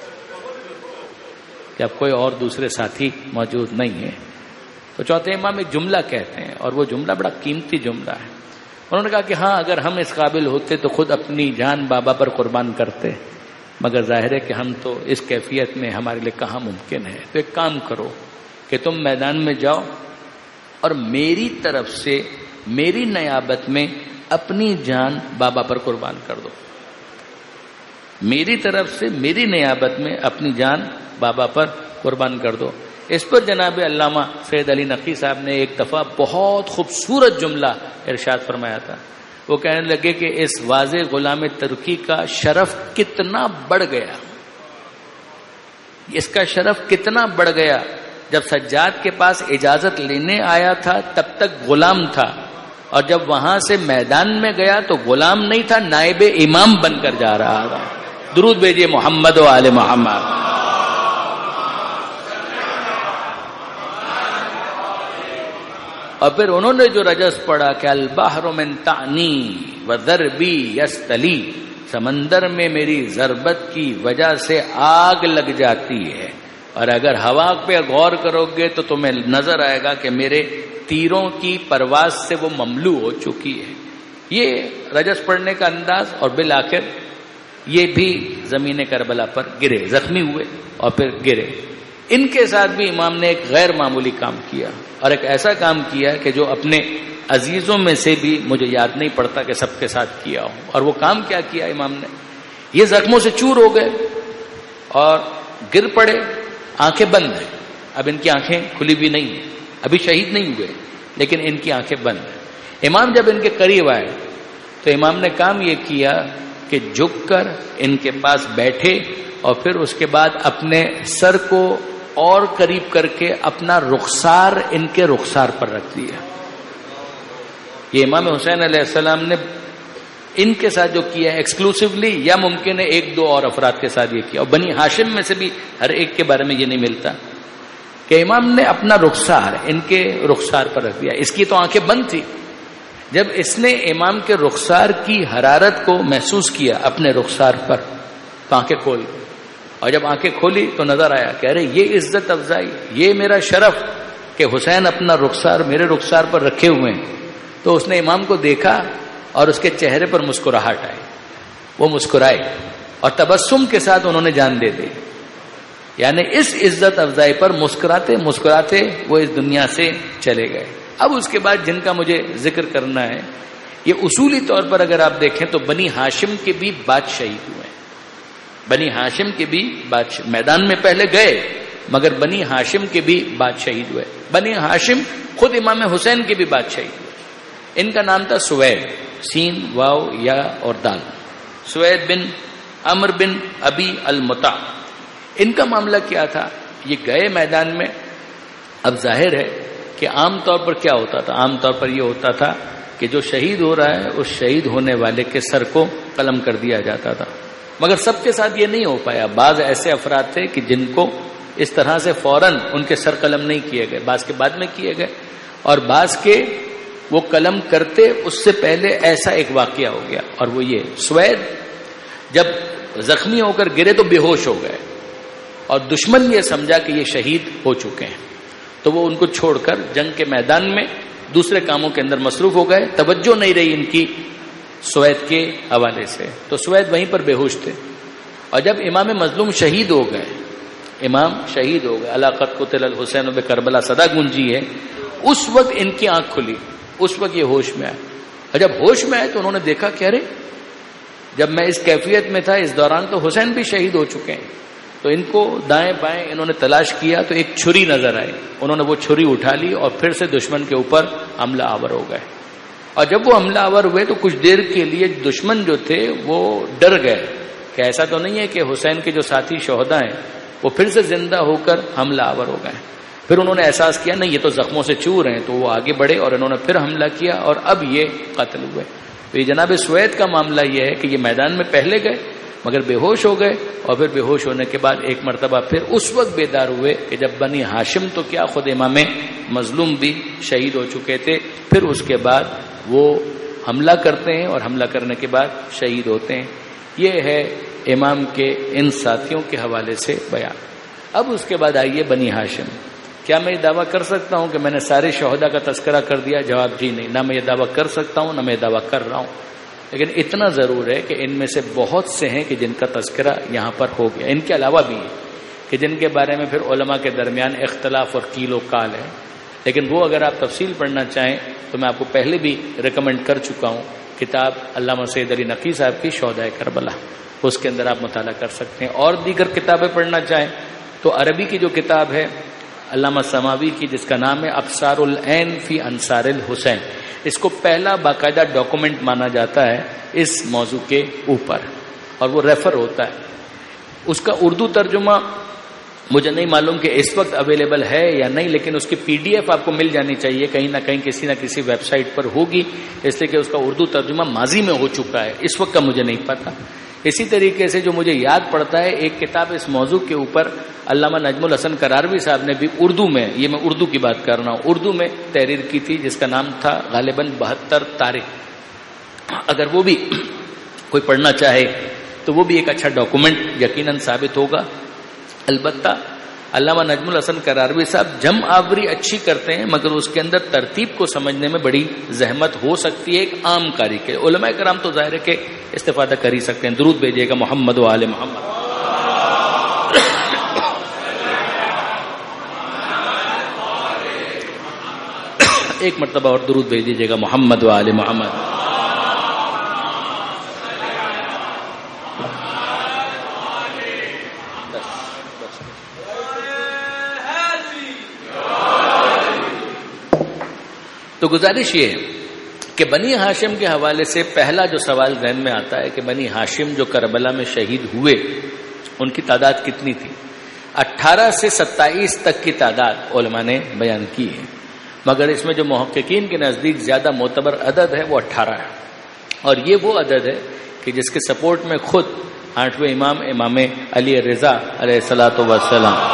کہ اب کوئی اور دوسرے ساتھی موجود نہیں ہے. تو چوتھے امام ایک جملہ کہتے ہیں, اور وہ جملہ بڑا قیمتی جملہ ہے. انہوں نے کہا کہ ہاں اگر ہم اس قابل ہوتے تو خود اپنی جان بابا پر قربان کرتے, مگر ظاہر ہے کہ ہم تو اس کیفیت میں ہمارے لیے کہاں ممکن ہے. تو ایک کام کرو کہ تم میدان میں جاؤ اور میری طرف سے میری نیابت میں اپنی جان بابا پر قربان کر دو. میری طرف سے میری نیابت میں اپنی جان بابا پر قربان کر دو. اس پر جناب علامہ سید علی نقی صاحب نے ایک دفعہ بہت خوبصورت جملہ ارشاد فرمایا تھا. وہ کہنے لگے کہ اس واضح غلام ترکی کا شرف کتنا بڑھ گیا, اس کا شرف کتنا بڑھ گیا. جب سجاد کے پاس اجازت لینے آیا تھا تب تک غلام تھا, اور جب وہاں سے میدان میں گیا تو غلام نہیں تھا, نائب امام بن کر جا رہا تھا. درود بھیجیے محمد و آل محمد. اور پھر انہوں نے جو رجس پڑھا کہ البحر من تعنی وضربی یستلی, سمندر میں میری ضربت کی وجہ سے آگ لگ جاتی ہے, اور اگر ہوا پہ غور کرو گے تو تمہیں نظر آئے گا کہ میرے تیروں کی پرواز سے وہ مملو ہو چکی ہے. یہ رجس پڑھنے کا انداز, اور بالآخر یہ بھی زمین کربلا پر گرے, زخمی ہوئے اور پھر گرے. ان کے ساتھ بھی امام نے ایک غیر معمولی کام کیا, اور ایک ایسا کام کیا کہ جو اپنے عزیزوں میں سے بھی مجھے یاد نہیں پڑتا کہ سب کے ساتھ کیا ہوں. اور وہ کام کیا کیا امام نے؟ یہ زخموں سے چور ہو گئے اور گر پڑے, آنکھیں بند ہیں, اب ان کی آنکھیں کھلی بھی نہیں ہیں, ابھی شہید نہیں ہوئے لیکن ان کی آنکھیں بند ہیں. امام جب ان کے قریب آئے تو امام نے کام یہ کیا کہ جھک کر ان کے پاس بیٹھے, اور پھر اس کے بعد اپنے سر کو اور قریب کر کے اپنا رخسار ان کے رخسار پر رکھ دیا. یہ امام حسین علیہ السلام نے ان کے ساتھ جو کیا ہے ایکسکلوسیولی, یا ممکن ہے ایک دو اور افراد کے ساتھ یہ کیا, اور بنی ہاشم میں سے بھی ہر ایک کے بارے میں یہ نہیں ملتا کہ امام نے اپنا رخسار ان کے رخسار پر رکھ دیا. اس کی تو آنکھیں بند تھی. جب اس نے امام کے رخسار کی حرارت کو محسوس کیا اپنے رخسار پر تو آنکھیں کھول, اور جب آنکھیں کھولی تو نظر آیا کہ ارے یہ عزت افزائی, یہ میرا شرف کہ حسین اپنا رخسار میرے رخسار پر رکھے ہوئے ہیں. تو اس نے امام کو دیکھا اور اس کے چہرے پر مسکراہٹ آئی, وہ مسکرائے اور تبسم کے ساتھ انہوں نے جان دے دی. یعنی اس عزت افزائی پر مسکراتے مسکراتے وہ اس دنیا سے چلے گئے. اب اس کے بعد جن کا مجھے ذکر کرنا ہے, یہ اصولی طور پر اگر آپ دیکھیں تو بنی ہاشم کے بھی بعد شہید ہوئے. بنی ہاشم کے بھی بعد میدان میں پہلے گئے مگر بنی ہاشم کے بھی بعد شہید ہوئے. بنی ہاشم خود امام حسین کے بھی بعد شہید ہوئے. ان کا نام تھا سوید, سین واو یا اور دال. سوید بن عمر بن ابی المطع. ان کا معاملہ کیا تھا؟ یہ گئے میدان میں. اب ظاہر ہے کہ عام طور پر کیا ہوتا تھا, عام طور پر یہ ہوتا تھا کہ جو شہید ہو رہا ہے اس شہید ہونے والے کے سر کو قلم کر دیا جاتا تھا. مگر سب کے ساتھ یہ نہیں ہو پایا. بعض ایسے افراد تھے کہ جن کو اس طرح سے فوراً ان کے سر قلم نہیں کیے گئے, بعض کے بعد میں کیے گئے, اور بعض کے وہ قلم کرتے اس سے پہلے ایسا ایک واقعہ ہو گیا. اور وہ یہ سوید جب زخمی ہو کر گرے تو بے ہوش ہو گئے, اور دشمن یہ سمجھا کہ یہ شہید ہو چکے ہیں, تو وہ ان کو چھوڑ کر جنگ کے میدان میں دوسرے کاموں کے اندر مصروف ہو گئے. توجہ نہیں رہی ان کی سوید کے حوالے سے. تو سوید وہیں پر بے ہوش تھے، اور جب امام مظلوم شہید ہو گئے، امام شہید ہو گئے، الا قد قتل الحسین بکربلا صدا گونجی ہے، اس وقت ان کی آنکھ کھلی، اس وقت یہ ہوش میں آئے. اور جب ہوش میں آئے تو انہوں نے دیکھا کہ ارے جب میں اس کیفیت میں تھا اس دوران تو حسین بھی شہید ہو چکے ہیں. تو ان کو دائیں بائیں انہوں نے تلاش کیا تو ایک چھری نظر آئی، انہوں نے وہ چھری اٹھا لی اور پھر سے دشمن کے اوپر حملہ آور ہو گئے. اور جب وہ حملہ آور ہوئے تو کچھ دیر کے لیے دشمن جو تھے وہ ڈر گئے کہ ایسا تو نہیں ہے کہ حسین کے جو ساتھی شہداء ہیں وہ پھر سے زندہ ہو کر حملہ آور ہو گئے. پھر انہوں نے احساس کیا نہیں یہ تو زخموں سے چور ہیں، تو وہ آگے بڑھے اور انہوں نے پھر حملہ کیا اور اب یہ قتل ہوئے. تو یہ جناب سوید کا معاملہ یہ ہے کہ یہ میدان میں پہلے گئے مگر بے ہوش ہو گئے، اور پھر بے ہوش ہونے کے بعد ایک مرتبہ پھر اس وقت بیدار ہوئے کہ جب بنی ہاشم تو کیا خود امام مظلوم بھی شہید ہو چکے تھے. پھر اس کے بعد وہ حملہ کرتے ہیں اور حملہ کرنے کے بعد شہید ہوتے ہیں. یہ ہے امام کے ان ساتھیوں کے حوالے سے بیان. اب اس کے بعد آئیے بنی ہاشم. کیا میں یہ دعویٰ کر سکتا ہوں کہ میں نے سارے شہداء کا تذکرہ کر دیا؟ جواب جی نہیں، نہ میں یہ دعویٰ کر سکتا ہوں نہ میں یہ دعویٰ کر رہا ہوں. لیکن اتنا ضرور ہے کہ ان میں سے بہت سے ہیں کہ جن کا تذکرہ یہاں پر ہو گیا. ان کے علاوہ بھی ہیں کہ جن کے بارے میں پھر علماء کے درمیان اختلاف اور قیل و قال ہے. لیکن وہ اگر آپ تفصیل پڑھنا چاہیں تو میں آپ کو پہلے بھی ریکمینڈ کر چکا ہوں کتاب علامہ سید علی نقی صاحب کی شہدائے کربلا، اس کے اندر آپ مطالعہ کر سکتے ہیں. اور دیگر کتابیں پڑھنا چاہیں تو عربی کی جو کتاب ہے علامہ سماوی کی جس کا نام ہے ابصار العین فی انصار الحسین، اس کو پہلا باقاعدہ ڈاکومنٹ مانا جاتا ہے اس موضوع کے اوپر، اور وہ ریفر ہوتا ہے. اس کا اردو ترجمہ مجھے نہیں معلوم کہ اس وقت اویلیبل ہے یا نہیں، لیکن اس کی پی ڈی ایف آپ کو مل جانی چاہیے کہیں نہ کہیں کسی نہ کسی ویب سائٹ پر ہوگی، اس لیے کہ اس کا اردو ترجمہ ماضی میں ہو چکا ہے، اس وقت کا مجھے نہیں پتا. اسی طریقے سے جو مجھے یاد پڑتا ہے ایک کتاب اس موضوع کے اوپر علامہ نجم الحسن کراروی صاحب نے بھی اردو میں، یہ میں اردو کی بات کر رہا ہوں، اردو میں تحریر کی تھی جس کا نام تھا غالباً بہتر تاریخ. اگر وہ بھی کوئی پڑھنا چاہے تو وہ بھی ایک اچھا ڈاکومنٹ یقیناً ثابت ہوگا. البتہ علامہ نجم الحسن کراروی صاحب جم آوری اچھی کرتے ہیں مگر اس کے اندر ترتیب کو سمجھنے میں بڑی زحمت ہو سکتی ہے ایک عام قاری کے. علماء کرام تو ظاہر ہے کہ استفادہ کر ہی سکتے ہیں. درود بھیجیے گا محمد و آل محمد. ایک مرتبہ اور درود بھیج دیجیے گا محمد و آل محمد. تو گزارش یہ ہے کہ بنی ہاشم کے حوالے سے پہلا جو سوال ذہن میں آتا ہے کہ بنی ہاشم جو کربلا میں شہید ہوئے ان کی تعداد کتنی تھی؟ اٹھارہ سے ستائیس تک کی تعداد علماء نے بیان کی ہے، مگر اس میں جو محققین کے نزدیک زیادہ معتبر عدد ہے وہ اٹھارہ ہے. اور یہ وہ عدد ہے کہ جس کے سپورٹ میں خود آٹھویں امام امام علی رضا علیہ الصلوۃ والسلام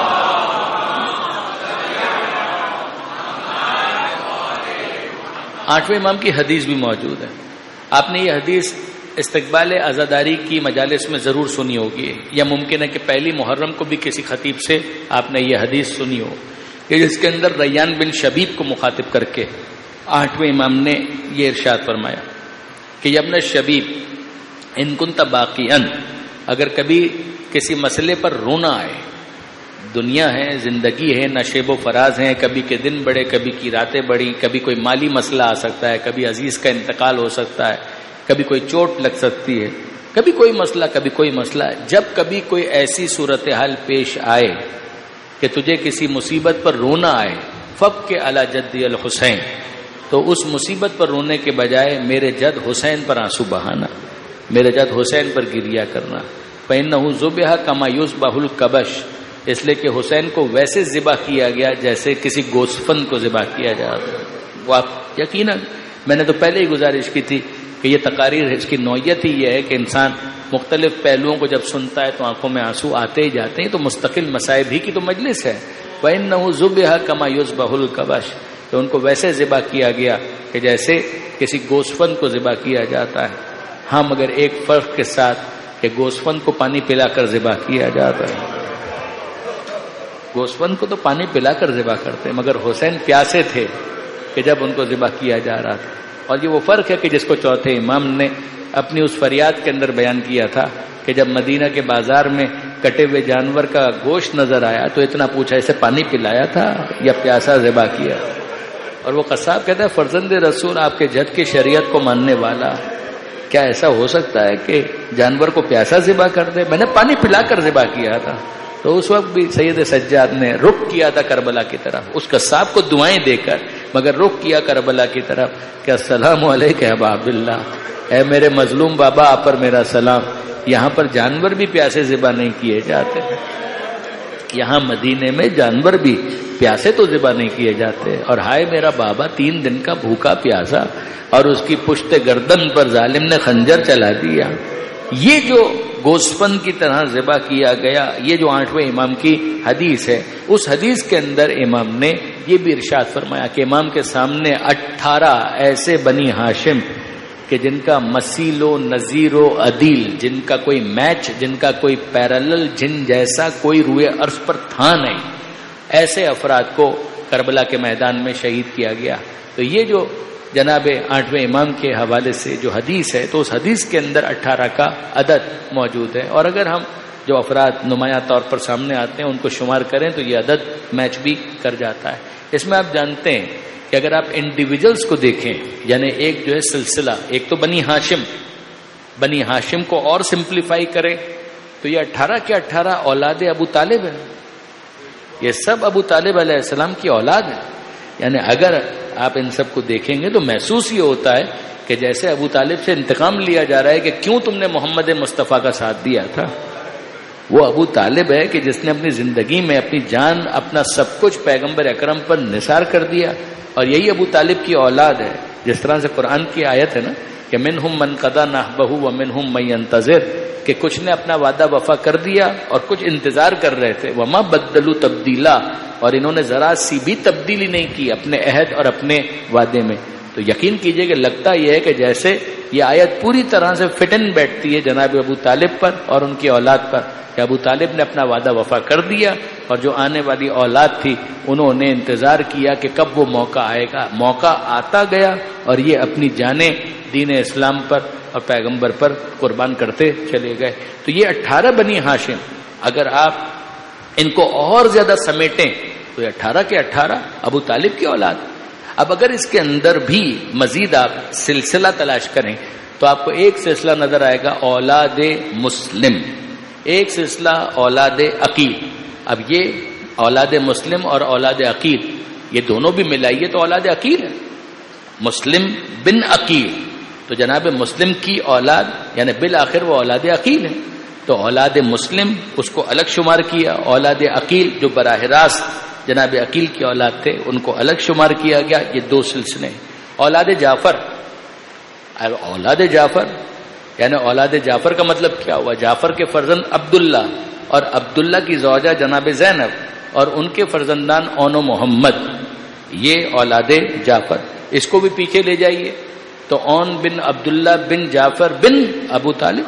آٹھویں امام کی حدیث بھی موجود ہے. آپ نے یہ حدیث استقبال عزاداری کی مجالس میں ضرور سنی ہوگی، یا ممکن ہے کہ پہلی محرم کو بھی کسی خطیب سے آپ نے یہ حدیث سنی ہو کہ جس کے اندر ریان بن شبیب کو مخاطب کر کے آٹھویں امام نے یہ ارشاد فرمایا کہ یا ابن شبیب ان کنت باقیاً، اگر کبھی کسی مسئلے پر رونا آئے، دنیا ہے، زندگی ہے، نشیب و فراز ہیں، کبھی کے دن بڑھے کبھی کی راتیں بڑھی، کبھی کوئی مالی مسئلہ آ سکتا ہے، کبھی عزیز کا انتقال ہو سکتا ہے، کبھی کوئی چوٹ لگ سکتی ہے، کبھی کوئی مسئلہ کبھی کوئی مسئلہ ہے. جب کبھی کوئی ایسی صورتحال پیش آئے کہ تجھے کسی مصیبت پر رونا آئے، فب کے علی جدی الحسین، تو اس مصیبت پر رونے کے بجائے میرے جد حسین پر آنسو بہانا، میرے جد حسین پر گریا کرنا. فإنہ ذبح کما یذبح الکبش، اس لیے کہ حسین کو ویسے ذبح کیا گیا جیسے کسی گوسفند کو ذبح کیا جاتا ہے. وہ آپ یقیناً میں نے تو پہلے ہی گزارش کی تھی کہ یہ تقاریر اس کی نوعیت ہی یہ ہے کہ انسان مختلف پہلوؤں کو جب سنتا ہے تو آنکھوں میں آنسو آتے ہی جاتے ہیں. تو مستقل مصائب ہی کی تو مجلس ہے. وَإِنَّهُ ذُبِحَ كَمَا يُذْبَحُ الْكَبَشُ، کہ ان کو ویسے ذبح کیا گیا کہ جیسے کسی گوسفند کو ذبح کیا جاتا ہے. ہاں مگر ایک فرق کے ساتھ کہ گوسفند کو پانی پلا کر ذبح کیا جاتا ہے. گوسفند کو تو پانی پلا کر ذبح کرتے ہیں، مگر حسین پیاسے تھے کہ جب ان کو ذبح کیا جا رہا تھا. اور یہ وہ فرق ہے کہ جس کو چوتھے امام نے اپنی اس فریاد کے اندر بیان کیا تھا کہ جب مدینہ کے بازار میں کٹے ہوئے جانور کا گوشت نظر آیا تو اتنا پوچھا اسے پانی پلایا تھا یا پیاسا ذبح کیا؟ اور وہ قصاب کہتا ہے فرزند رسول آپ کے جد کی شریعت کو ماننے والا کیا ایسا ہو سکتا ہے کہ جانور کو پیاسا ذبح کر دے؟ میں نے پانی پلا کر ذبح کیا تھا۔ تو اس وقت بھی سید سجاد نے رخ کیا تھا کربلا کی طرف، اس قصاب کو دعائیں دے کر، مگر رخ کیا کربلا کی طرف کہ السلام علیکم ابا عبداللہ، اے میرے مظلوم بابا آپ پر میرا سلام۔ یہاں پر جانور بھی پیاسے ذبح نہیں کیے جاتے، یہاں مدینے میں جانور بھی پیاسے تو ذبح نہیں کیے جاتے۔ اور ہائے میرا بابا تین دن کا بھوکا پیاسا اور اس کی پشت گردن پر ظالم نے خنجر چلا دیا۔ یہ جو گوسفند کی طرح ذبح کیا گیا، یہ جو آٹھویں امام کی حدیث ہے، اس حدیث کے اندر امام نے یہ بھی ارشاد فرمایا کہ امام کے سامنے اٹھارہ ایسے بنی ہاشم کہ جن کا مثیل و نظیر و عدیل، جن کا کوئی میچ، جن کا کوئی پیرالل، جن جیسا کوئی روئے عرض پر تھا نہیں، ایسے افراد کو کربلا کے میدان میں شہید کیا گیا۔ تو یہ جو جناب آٹھویں امام کے حوالے سے جو حدیث ہے، تو اس حدیث کے اندر اٹھارہ کا عدد موجود ہے، اور اگر ہم جو افراد نمایاں طور پر سامنے آتے ہیں ان کو شمار کریں تو یہ عدد میچ بھی کر جاتا ہے۔ اس میں آپ جانتے ہیں کہ اگر آپ انڈیویجلز کو دیکھیں، یعنی ایک جو ہے سلسلہ، ایک تو بنی ہاشم، بنی ہاشم کو اور سمپلیفائی کریں تو یہ اٹھارہ کے اٹھارہ اولاد ابو طالب ہیں، یہ سب ابو طالب علیہ السلام کی اولاد ہے۔ یعنی اگر آپ ان سب کو دیکھیں گے تو محسوس یہ ہوتا ہے کہ جیسے ابو طالب سے انتقام لیا جا رہا ہے کہ کیوں تم نے محمد مصطفیٰ کا ساتھ دیا تھا۔ وہ ابو طالب ہے کہ جس نے اپنی زندگی میں اپنی جان، اپنا سب کچھ پیغمبر اکرم پر نثار کر دیا، اور یہی ابو طالب کی اولاد ہے۔ جس طرح سے قرآن کی آیت ہے نا کہ منہم من قضی نحبہ ومنہم من ینتظر، کہ کچھ نے اپنا وعدہ وفا کر دیا اور کچھ انتظار کر رہے تھے، وما بدلوا تبدیلا، اور انہوں نے ذرا سی بھی تبدیلی نہیں کی اپنے عہد اور اپنے وعدے میں۔ تو یقین کیجئے کہ لگتا یہ ہے کہ جیسے یہ آیت پوری طرح سے فٹ ان بیٹھتی ہے جناب ابو طالب پر اور ان کی اولاد پر، کہ ابو طالب نے اپنا وعدہ وفا کر دیا، اور جو آنے والی اولاد تھی انہوں نے انتظار کیا کہ کب وہ موقع آئے گا۔ موقع آتا گیا اور یہ اپنی جانیں دین اسلام پر اور پیغمبر پر قربان کرتے چلے گئے۔ تو یہ اٹھارہ بنی ہاشم، اگر آپ ان کو اور زیادہ سمیٹیں تو یہ اٹھارہ کے اٹھارہ ابو طالب کی اولاد۔ اب اگر اس کے اندر بھی مزید آپ سلسلہ تلاش کریں تو آپ کو ایک سلسلہ نظر آئے گا اولاد مسلم، ایک سلسلہ اولاد عقیل۔ اب یہ اولاد مسلم اور اولاد عقیل یہ دونوں بھی ملائیے تو اولاد عقیل ہے، مسلم بن عقیل، تو جناب مسلم کی اولاد یعنی بالآخر وہ اولاد عقیل ہے۔ تو اولاد مسلم اس کو الگ شمار کیا، اولاد عقیل جو براہ راست جناب عقیل کی اولاد تھے ان کو الگ شمار کیا گیا۔ یہ دو سلسلے۔ اولاد جعفر، اولاد جعفر یعنی اولاد جعفر کا مطلب کیا ہوا؟ جعفر کے فرزند عبداللہ اور عبداللہ کی زوجہ جناب زینب اور ان کے فرزندان اون و محمد، یہ اولاد جعفر۔ اس کو بھی پیچھے لے جائیے تو اون بن عبداللہ بن جعفر بن ابو طالب،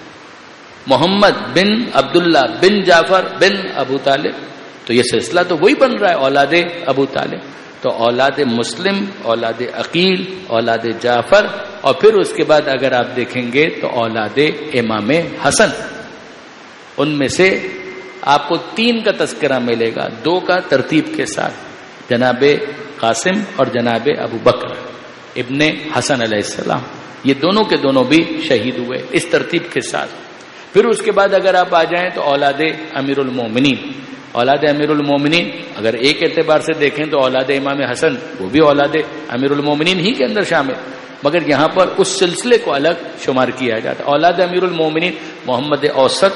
محمد بن عبداللہ بن جعفر بن ابو طالب، تو یہ سلسلہ تو وہی بن رہا ہے اولاد ابو طالب۔ تو اولاد مسلم، اولاد عقیل، اولاد جعفر، اور پھر اس کے بعد اگر آپ دیکھیں گے تو اولاد امام حسن، ان میں سے آپ کو تین کا تذکرہ ملے گا، دو کا ترتیب کے ساتھ، جناب قاسم اور جناب ابو بکر ابن حسن علیہ السلام، یہ دونوں کے دونوں بھی شہید ہوئے اس ترتیب کے ساتھ۔ پھر اس کے بعد اگر آپ آ جائیں تو اولاد امیر المومنین، اولاد امیر المومنین اگر ایک اعتبار سے دیکھیں تو اولاد امام حسن وہ بھی اولاد امیر المومنین ہی کے اندر شامل، مگر یہاں پر اس سلسلے کو الگ شمار کیا جاتا ہے۔ اولاد امیر المومنین محمد اوسط،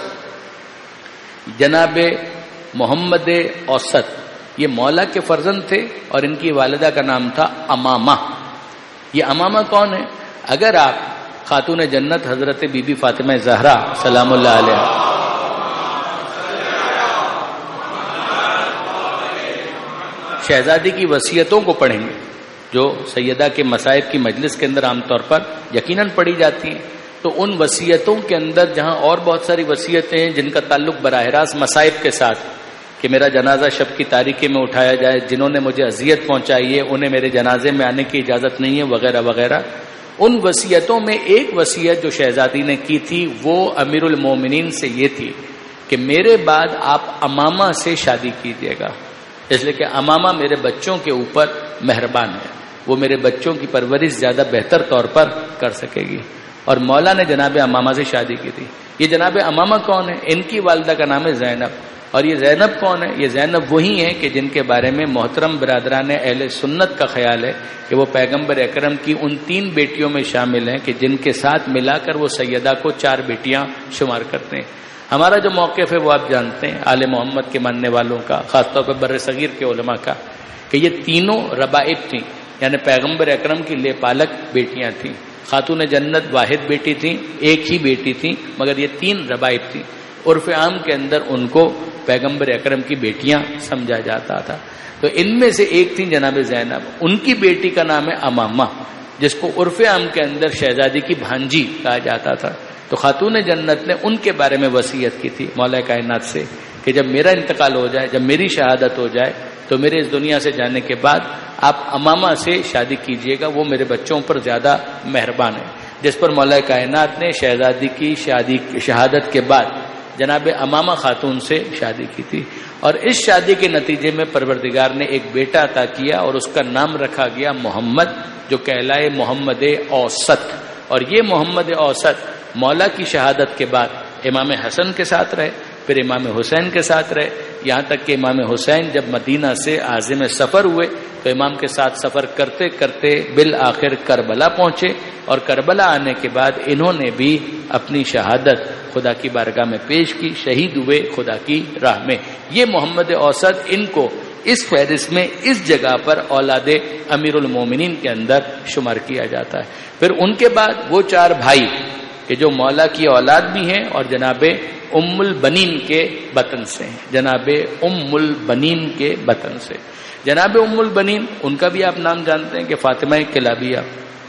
جناب محمد اوسط یہ مولا کے فرزند تھے اور ان کی والدہ کا نام تھا امامہ۔ یہ امامہ کون ہے؟ اگر آپ خاتون جنت حضرت بی بی فاطمہ زہرا سلام اللہ علیہ شہزادی کی وصیتوں کو پڑھیں گے جو سیدہ کے مصائب کی مجلس کے اندر عام طور پر یقیناً پڑھی جاتی ہیں، تو ان وصیتوں کے اندر جہاں اور بہت ساری وصیتیں ہیں جن کا تعلق براہ راست مصائب کے ساتھ، کہ میرا جنازہ شب کی تاریکی میں اٹھایا جائے، جنہوں نے مجھے اذیت پہنچائی ہے انہیں میرے جنازے میں آنے کی اجازت نہیں ہے، وغیرہ وغیرہ۔ ان وصیتوں میں ایک وصیت جو شہزادی نے کی تھی وہ امیر المومنین سے یہ تھی کہ میرے بعد آپ امامہ سے شادی کیجیے گا، اس لیے کہ امامہ میرے بچوں کے اوپر مہربان ہے، وہ میرے بچوں کی پرورش زیادہ بہتر طور پر کر سکے گی۔ اور مولا نے جناب امامہ سے شادی کی تھی۔ یہ جناب امامہ کون ہے؟ ان کی والدہ کا نام ہے زینب۔ اور یہ زینب کون ہے؟ یہ زینب وہی ہیں کہ جن کے بارے میں محترم برادران اہل سنت کا خیال ہے کہ وہ پیغمبر اکرم کی ان تین بیٹیوں میں شامل ہیں کہ جن کے ساتھ ملا کر وہ سیدہ کو چار بیٹیاں شمار کرتے ہیں۔ ہمارا جو موقف ہے وہ آپ جانتے ہیں آل محمد کے ماننے والوں کا، خاص طور پر بر صغیر کے علماء کا، کہ یہ تینوں ربائب تھیں، یعنی پیغمبر اکرم کی لے پالک بیٹیاں تھیں۔ خاتون جنت واحد بیٹی تھیں، ایک ہی بیٹی تھیں، مگر یہ تین ربائب تھیں۔ عرف عام کے اندر ان کو پیغمبر اکرم کی بیٹیاں سمجھا جاتا تھا۔ تو ان میں سے ایک تھی جناب زینب، ان کی بیٹی کا نام ہے امامہ، جس کو عرف عام کے اندر شہزادی کی بھانجی کہا جاتا تھا۔ تو خاتون جنت نے ان کے بارے میں وصیت کی تھی مولا کائنات سے کہ جب میرا انتقال ہو جائے، جب میری شہادت ہو جائے تو میرے اس دنیا سے جانے کے بعد آپ امامہ سے شادی کیجئے گا، وہ میرے بچوں پر زیادہ مہربان ہے۔ جس پر مولا کائنات نے شہزادی کی شادی شہادت کے بعد جناب امامہ خاتون سے شادی کی تھی، اور اس شادی کے نتیجے میں پروردگار نے ایک بیٹا عطا کیا اور اس کا نام رکھا گیا محمد، جو کہلائے محمد اوسط۔ اور یہ محمد اوسط مولا کی شہادت کے بعد امام حسن کے ساتھ رہے، پھر امام حسین کے ساتھ رہے، یہاں تک کہ امام حسین جب مدینہ سے عازم سفر ہوئے تو امام کے ساتھ سفر کرتے کرتے بالآخر کربلا پہنچے، اور کربلا آنے کے بعد انہوں نے بھی اپنی شہادت خدا کی بارگاہ میں پیش کی، شہید ہوئے خدا کی راہ میں۔ یہ محمد اوسط ان کو اس فہرست میں اس جگہ پر اولاد امیر المومنین کے اندر شمار کیا جاتا ہے۔ پھر ان کے بعد وہ چار بھائی کہ جو مولا کی اولاد بھی ہیں اور جناب ام البنین کے بطن سے ہیں، جناب ام البنین کے بطن سے۔ جناب ام البنین ان کا بھی آپ نام جانتے ہیں کہ فاطمہ کلابیہ،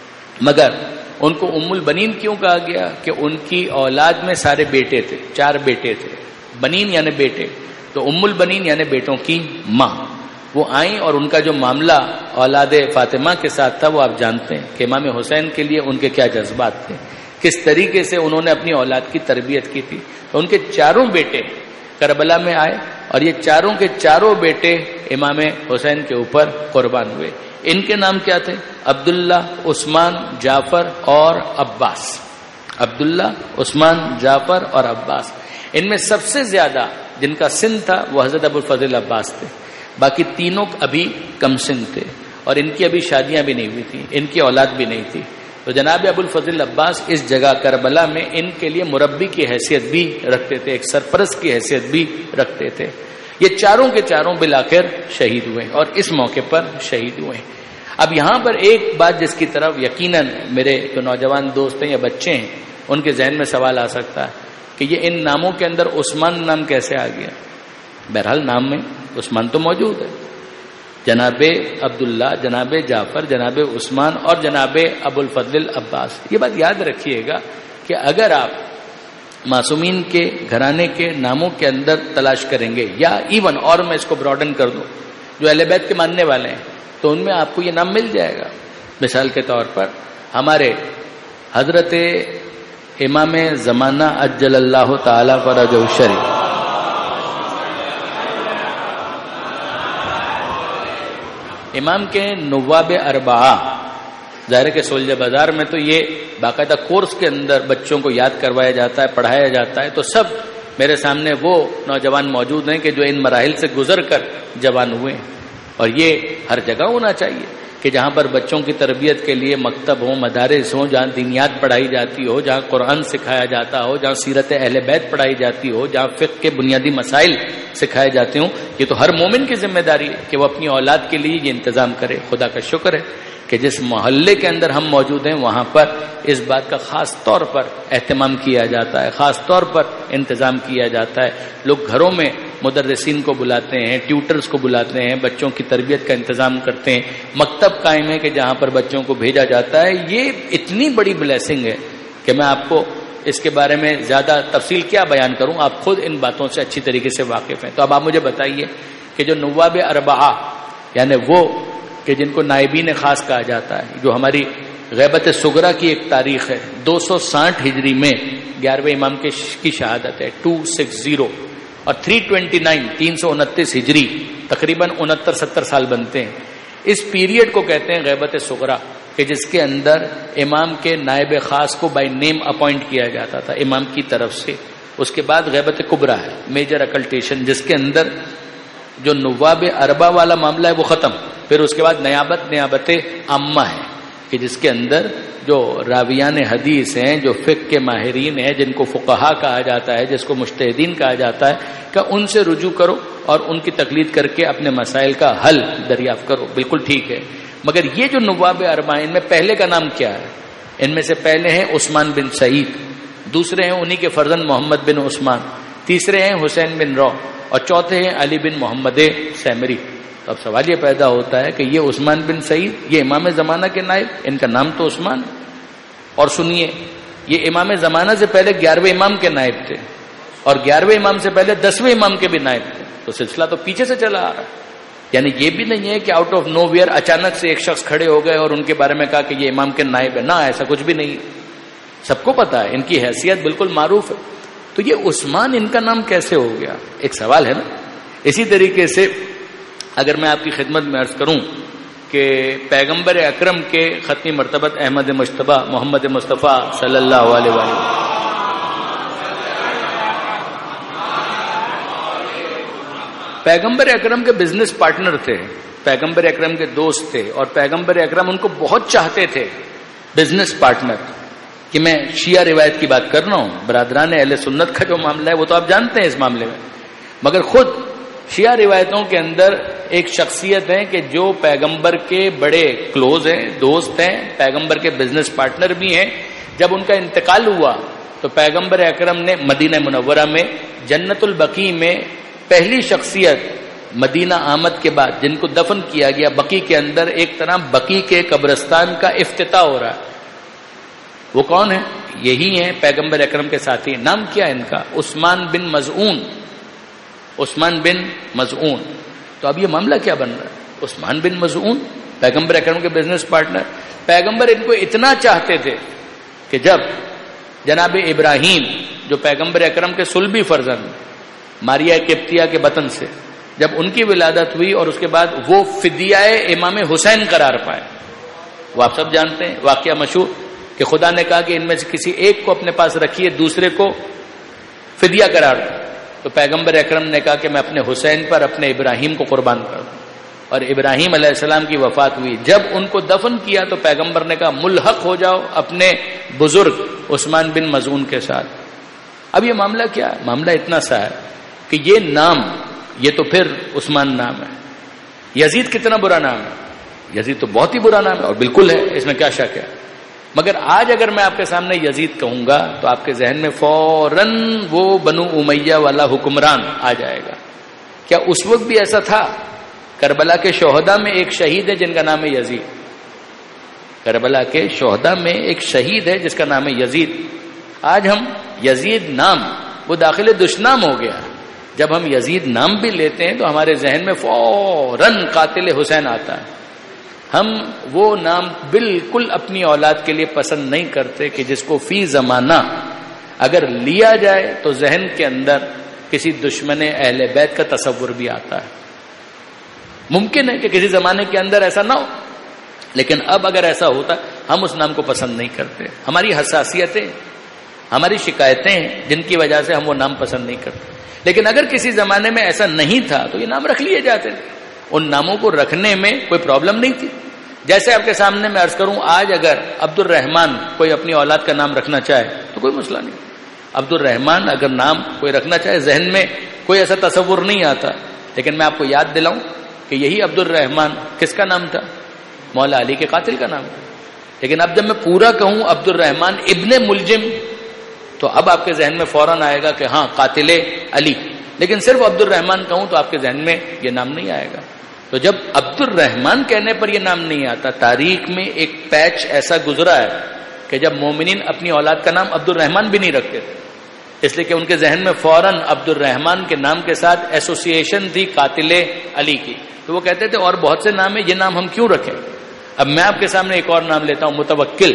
مگر ان کو ام البنین کیوں کہا گیا؟ کہ ان کی اولاد میں سارے بیٹے تھے، چار بیٹے تھے، بنین یعنی بیٹے، تو ام البنین یعنی بیٹوں کی ماں۔ وہ آئیں اور ان کا جو معاملہ اولاد فاطمہ کے ساتھ تھا وہ آپ جانتے ہیں کہ امام حسین کے لیے ان کے کیا جذبات تھے، کس طریقے سے انہوں نے اپنی اولاد کی تربیت کی تھی۔ تو ان کے چاروں بیٹے کربلا میں آئے اور یہ چاروں کے چاروں بیٹے امام حسین کے اوپر قربان ہوئے۔ ان کے نام کیا تھے؟ عبداللہ، عثمان، جعفر اور عباس۔ عبداللہ، عثمان، جعفر اور عباس۔ ان میں سب سے زیادہ جن کا سن تھا وہ حضرت ابو الفضل عباس تھے، باقی تینوں ابھی کم سن تھے اور ان کی ابھی شادیاں بھی نہیں ہوئی تھیں، ان کی اولاد بھی نہیں تھی۔ تو جناب ابو الفضل عباس اس جگہ کربلا میں ان کے لیے مربی کی حیثیت بھی رکھتے تھے، ایک سرپرست کی حیثیت بھی رکھتے تھے۔ یہ چاروں کے چاروں بالآخر شہید ہوئے اور اس موقع پر شہید ہوئے۔ اب یہاں پر ایک بات جس کی طرف یقیناً میرے جو نوجوان دوست ہیں یا بچے ہیں ان کے ذہن میں سوال آ سکتا ہے کہ یہ ان ناموں کے اندر عثمان نام کیسے آ گیا؟ بہرحال نام میں عثمان تو موجود ہے، جناب عبداللہ، جناب جعفر، جناب عثمان اور جناب ابو الفضل عباس۔ یہ بات یاد رکھیے گا کہ اگر آپ معصومین کے گھرانے کے ناموں کے اندر تلاش کریں گے، یا ایون اور میں اس کو براڈن کر دوں جو اہل بیت کے ماننے والے ہیں، تو ان میں آپ کو یہ نام مل جائے گا۔ مثال کے طور پر ہمارے حضرت امام زمانہ عجل اللہ تعالی فرجہ الشریف، امام کے نواب اربعہ، ظاہر کہ سولجہ بازار میں تو یہ باقاعدہ کورس کے اندر بچوں کو یاد کروایا جاتا ہے، پڑھایا جاتا ہے، تو سب میرے سامنے وہ نوجوان موجود ہیں کہ جو ان مراحل سے گزر کر جوان ہوئے ہیں، اور یہ ہر جگہ ہونا چاہیے کہ جہاں پر بچوں کی تربیت کے لیے مکتب ہوں، مدارس ہوں، جہاں دینیات پڑھائی جاتی ہو، جہاں قرآن سکھایا جاتا ہو، جہاں سیرت اہل بیت پڑھائی جاتی ہو، جہاں فقہ کے بنیادی مسائل سکھائے جاتے ہوں۔ یہ تو ہر مومن کی ذمہ داری ہے کہ وہ اپنی اولاد کے لیے یہ انتظام کرے۔ خدا کا شکر ہے کہ جس محلے کے اندر ہم موجود ہیں وہاں پر اس بات کا خاص طور پر اہتمام کیا جاتا ہے، خاص طور پر انتظام کیا جاتا ہے۔ لوگ گھروں میں مدرسین کو بلاتے ہیں، ٹیوٹرز کو بلاتے ہیں، بچوں کی تربیت کا انتظام کرتے ہیں، مکتب قائم ہے کہ جہاں پر بچوں کو بھیجا جاتا ہے۔ یہ اتنی بڑی بلیسنگ ہے کہ میں آپ کو اس کے بارے میں زیادہ تفصیل کیا بیان کروں، آپ خود ان باتوں سے اچھی طریقے سے واقف ہیں. تو اب آپ مجھے بتائیے کہ جو نواب اربعہ یعنی وہ کہ جن کو نائبین خاص کہا جاتا ہے، جو ہماری غیبت صغرا کی ایک تاریخ ہے، دو سو ساٹھ ہجری میں گیارہویں امام کی شہادت ہے، ٹو سکس زیرو، اور تھری ٹوینٹی نائن تین سو انتیس ہجری، تقریباً انہتر ستر سال بنتے ہیں. اس پیریڈ کو کہتے ہیں غیبت صغرا، کہ جس کے اندر امام کے نائب خاص کو بائی نیم اپوائنٹ کیا جاتا تھا امام کی طرف سے. اس کے بعد غیبت کبرا ہے، میجر اکلٹیشن، جس کے اندر جو نواب اربع والا معاملہ ہے وہ ختم. پھر اس کے بعد نیابت نیابت عامہ ہے، کہ جس کے اندر جو راویان حدیث ہیں، جو فقہ کے ماہرین ہیں، جن کو فقہا کہا جاتا ہے، جس کو مجتہدین کہا جاتا ہے، کہ ان سے رجوع کرو اور ان کی تقلید کر کے اپنے مسائل کا حل دریافت کرو. بالکل ٹھیک ہے. مگر یہ جو نواب اربعہ، ان میں پہلے کا نام کیا ہے؟ ان میں سے پہلے ہیں عثمان بن سعید، دوسرے ہیں انہی کے فرزند محمد بن عثمان، تیسرے ہیں حسین بن رو، اور چوتھے ہیں علی بن محمد سیمری. تو اب سوال یہ پیدا ہوتا ہے کہ یہ عثمان بن سعید، یہ امام زمانہ کے نائب، ان کا نام تو عثمان. اور سنیے، یہ امام زمانہ سے پہلے گیارہویں امام کے نائب تھے، اور گیارہویں امام سے پہلے دسویں امام کے بھی نائب تھے. تو سلسلہ تو پیچھے سے چلا آ رہا ہے. یعنی یہ بھی نہیں ہے کہ آؤٹ آف نو ویئر اچانک سے ایک شخص کھڑے ہو گئے اور ان کے بارے میں کہا کہ یہ امام کے نائب ہے. نہ، ایسا کچھ بھی نہیں. سب کو پتا ہے، ان کی حیثیت بالکل معروف ہے. تو یہ عثمان ان کا نام کیسے ہو گیا؟ ایک سوال ہے نا. اسی طریقے سے اگر میں آپ کی خدمت میں عرض کروں کہ پیغمبر اکرم کے ختمی مرتبت احمد مجتبی محمد مصطفیٰ صلی اللہ علیہ وسلم پیغمبر اکرم کے بزنس پارٹنر تھے، پیغمبر اکرم کے دوست تھے، اور پیغمبر اکرم ان کو بہت چاہتے تھے. بزنس پارٹنر، کہ میں شیعہ روایت کی بات کر رہا ہوں، برادران اہل سنت کا جو معاملہ ہے وہ تو آپ جانتے ہیں اس معاملے میں. مگر خود شیعہ روایتوں کے اندر ایک شخصیت ہے کہ جو پیغمبر کے بڑے کلوز ہیں، دوست ہیں، پیغمبر کے بزنس پارٹنر بھی ہیں. جب ان کا انتقال ہوا تو پیغمبر اکرم نے مدینہ منورہ میں جنت البقیع میں پہلی شخصیت مدینہ آمد کے بعد جن کو دفن کیا گیا، بقیع کے اندر ایک طرح بقیع کے قبرستان کا افتتاح ہو رہا ہے. وہ کون ہے؟ یہی ہیں پیغمبر اکرم کے ساتھی. نام کیا ہے ان کا؟ عثمان بن مظعون. عثمان بن مظعون. تو اب یہ معاملہ کیا بن رہا ہے؟ عثمان بن مظعون پیغمبر اکرم کے بزنس پارٹنر. پیغمبر ان کو اتنا چاہتے تھے کہ جب جناب ابراہیم جو پیغمبر اکرم کے صلبی فرزند ماریا قبطیہ کے بطن سے، جب ان کی ولادت ہوئی اور اس کے بعد وہ فدیہ امام حسین قرار پائے، وہ آپ سب جانتے ہیں واقعہ مشہور کہ خدا نے کہا کہ ان میں سے کسی ایک کو اپنے پاس رکھیے، دوسرے کو فدیہ قرار دیں. تو پیغمبر اکرم نے کہا کہ میں اپنے حسین پر اپنے ابراہیم کو قربان کر دوں. اور ابراہیم علیہ السلام کی وفات ہوئی. جب ان کو دفن کیا تو پیغمبر نے کہا ملحق ہو جاؤ اپنے بزرگ عثمان بن مظعون کے ساتھ. اب یہ معاملہ کیا ہے؟ معاملہ اتنا سا ہے کہ یہ نام، یہ تو پھر عثمان نام ہے. یزید کتنا برا نام ہے؟ یزید تو بہت ہی برا نام ہے، اور بالکل ہے، اس میں کیا شک ہے. مگر آج اگر میں آپ کے سامنے یزید کہوں گا تو آپ کے ذہن میں فوراً وہ بنو امیہ والا حکمران آ جائے گا. کیا اس وقت بھی ایسا تھا؟ کربلا کے شہداء میں ایک شہید ہے جن کا نام ہے یزید. کربلا کے شہداء میں ایک شہید ہے جس کا نام ہے یزید. آج ہم یزید نام وہ داخل دشنام ہو گیا. جب ہم یزید نام بھی لیتے ہیں تو ہمارے ذہن میں فوراً قاتل حسین آتا ہے. ہم وہ نام بالکل اپنی اولاد کے لیے پسند نہیں کرتے کہ جس کو فی زمانہ اگر لیا جائے تو ذہن کے اندر کسی دشمن اہل بیت کا تصور بھی آتا ہے. ممکن ہے کہ کسی زمانے کے اندر ایسا نہ ہو، لیکن اب اگر ایسا ہوتا ہم اس نام کو پسند نہیں کرتے. ہماری حساسیتیں، ہماری شکایتیں ہیں جن کی وجہ سے ہم وہ نام پسند نہیں کرتے. لیکن اگر کسی زمانے میں ایسا نہیں تھا تو یہ نام رکھ لیے جاتے تھے. ان ناموں کو رکھنے میں کوئی پرابلم نہیں تھی. جیسے آپ کے سامنے میں عرض کروں، آج اگر عبد الرحمن کوئی اپنی اولاد کا نام رکھنا چاہے تو کوئی مسئلہ نہیں. عبد الرحمن اگر نام کوئی رکھنا چاہے، ذہن میں کوئی ایسا تصور نہیں آتا. لیکن میں آپ کو یاد دلاؤں کہ یہی عبد الرحمن کس کا نام تھا؟ مولا علی کے قاتل کا نام تھا. لیکن اب جب میں پورا کہوں عبد الرحمن ابن ملجم تو اب آپ کے ذہن میں فوراً آئے گا کہ ہاں قاتل علی. لیکن صرف عبد الرحمن کہوں تو آپ کے ذہن میں یہ نام نہیں آئے گا. تو جب عبد الرحمن کہنے پر یہ نام نہیں آتا، تاریخ میں ایک پیچ ایسا گزرا ہے کہ جب مومنین اپنی اولاد کا نام عبد الرحمن بھی نہیں رکھتے تھے، اس لیے کہ ان کے ذہن میں فوراً عبد الرحمن کے نام کے ساتھ ایسوسیشن تھی قاتل علی کی، تو وہ کہتے تھے اور بہت سے نام ہیں، یہ نام ہم کیوں رکھیں؟ اب میں آپ کے سامنے ایک اور نام لیتا ہوں، متوکل.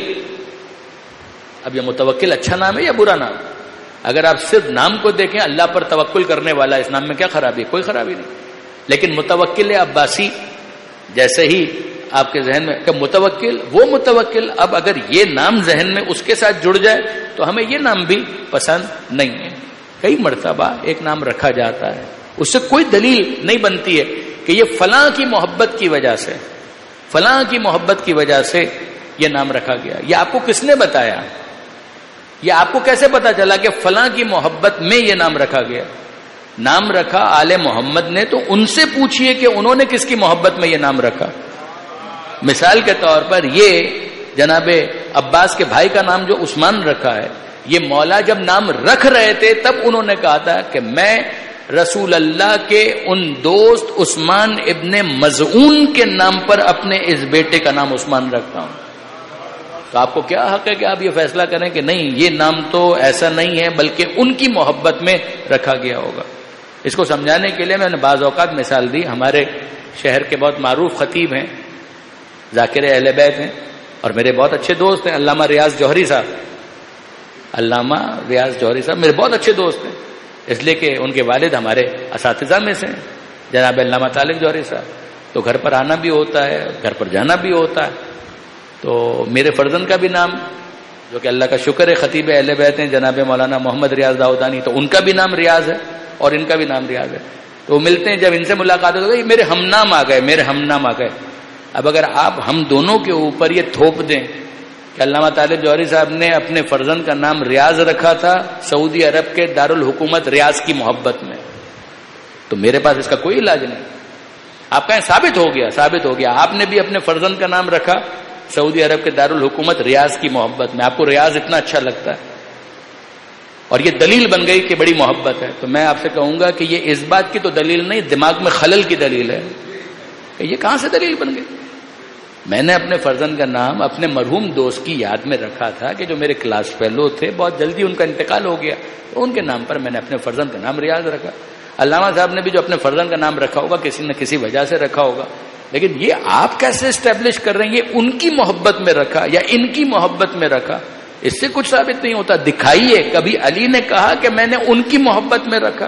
اب یہ متوکل اچھا نام ہے یا برا نام؟ اگر آپ صرف نام کو دیکھیں، اللہ پر توکل کرنے والا، اس نام میں کیا خرابی ہے؟ کوئی خرابی نہیں. لیکن متوکل عباسی جیسے ہی آپ کے ذہن میں کہ متوکل، وہ متوکل، اب اگر یہ نام ذہن میں اس کے ساتھ جڑ جائے تو ہمیں یہ نام بھی پسند نہیں ہے. کئی مرتبہ ایک نام رکھا جاتا ہے، اس سے کوئی دلیل نہیں بنتی ہے کہ یہ فلاں کی محبت کی وجہ سے، فلاں کی محبت کی وجہ سے یہ نام رکھا گیا. یہ آپ کو کس نے بتایا؟ یہ آپ کو کیسے پتا چلا کہ فلاں کی محبت میں یہ نام رکھا گیا؟ نام رکھا آل محمد نے، تو ان سے پوچھئے کہ انہوں نے کس کی محبت میں یہ نام رکھا. مثال کے طور پر یہ جناب عباس کے بھائی کا نام جو عثمان رکھا ہے، یہ مولا جب نام رکھ رہے تھے تب انہوں نے کہا تھا کہ میں رسول اللہ کے ان دوست عثمان ابن مظعون کے نام پر اپنے اس بیٹے کا نام عثمان رکھتا ہوں. تو آپ کو کیا حق ہے کہ آپ یہ فیصلہ کریں کہ نہیں، یہ نام تو ایسا نہیں ہے بلکہ ان کی محبت میں رکھا گیا ہوگا. اس کو سمجھانے کے لیے میں نے بعض اوقات مثال دی. ہمارے شہر کے بہت معروف خطیب ہیں، ذاکر اہل بیت ہیں، اور میرے بہت اچھے دوست ہیں، علامہ ریاض جوہری صاحب. علامہ ریاض جوہری صاحب میرے بہت اچھے دوست ہیں، اس لیے کہ ان کے والد ہمارے اساتذہ میں سے ہیں، جناب علامہ طالب جوہری صاحب. تو گھر پر آنا بھی ہوتا ہے، گھر پر جانا بھی ہوتا ہے. تو میرے فرزند کا بھی نام، جو کہ اللہ کا شکر ہے خطیب اہل بیت ہیں، جناب مولانا محمد ریاض داؤدانی، تو ان کا بھی نام ریاض ہے اور ان کا بھی نام ریاض ہے. تو ملتے ہیں، جب ان سے ملاقات ہوتی ہے میرے ہم نام آ گئے، میرے ہم نام آ گئے. اب اگر آپ ہم دونوں کے اوپر یہ تھوپ دیں کہ علامہ طالب جوہری صاحب نے اپنے فرزند کا نام ریاض رکھا تھا سعودی عرب کے دارالحکومت ریاض کی محبت میں، تو میرے پاس اس کا کوئی علاج نہیں. آپ کہیں ثابت ہو گیا، ثابت ہو گیا. آپ نے بھی اپنے فرزند کا نام رکھا سعودی عرب کے دارالحکومت ریاض کی محبت میں، آپ کو ریاض اتنا اچھا لگتا ہے اور یہ دلیل بن گئی کہ بڑی محبت ہے. تو میں آپ سے کہوں گا کہ یہ اس بات کی تو دلیل نہیں، دماغ میں خلل کی دلیل ہے. کہ یہ کہاں سے دلیل بن گئی؟ میں نے اپنے فرزند کا نام اپنے مرحوم دوست کی یاد میں رکھا تھا کہ جو میرے کلاس فیلو تھے، بہت جلدی ان کا انتقال ہو گیا، تو ان کے نام پر میں نے اپنے فرزند کا نام ریاض رکھا. علامہ صاحب نے بھی جو اپنے فرزند کا نام رکھا ہوگا کسی نہ کسی وجہ سے رکھا ہوگا. لیکن یہ آپ کیسے اسٹیبلش کر رہے ہیں یہ ان کی محبت میں رکھا یا ان کی محبت میں رکھا؟ اس سے کچھ ثابت نہیں ہوتا. دکھائیے کبھی علی نے کہا کہ میں نے ان کی محبت میں رکھا.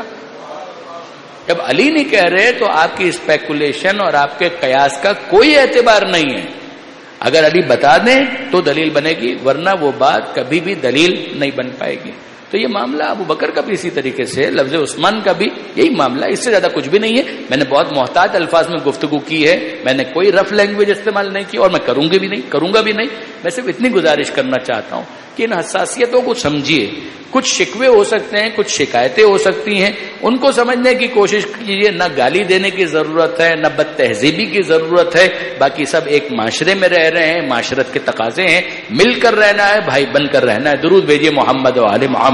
جب علی نہیں کہہ رہے تو آپ کی اسپیکولیشن اور آپ کے قیاس کا کوئی اعتبار نہیں ہے. اگر علی بتا دیں تو دلیل بنے گی، ورنہ وہ بات کبھی بھی دلیل نہیں بن پائے گی. تو یہ معاملہ ابو بکر کا بھی اسی طریقے سے، لفظ عثمان کا بھی یہی معاملہ، اس سے زیادہ کچھ بھی نہیں ہے. میں نے بہت محتاط الفاظ میں گفتگو کی ہے، میں نے کوئی رف لینگویج استعمال نہیں کی اور میں کروں گی بھی نہیں، کروں گا بھی نہیں. میں صرف اتنی گزارش کرنا چاہتا ہوں کہ ان حساسیتوں کو سمجھیے. کچھ شکوے ہو سکتے ہیں، کچھ شکایتیں ہو سکتی ہیں، ان کو سمجھنے کی کوشش کیجیے. نہ گالی دینے کی ضرورت ہے، نہ بد تہذیبی کی ضرورت ہے. باقی سب ایک معاشرے میں رہ رہے ہیں، معاشرت کے تقاضے ہیں، مل کر رہنا ہے، بھائی بن کر رہنا ہے. درود بھیجیے محمد و آل محمد.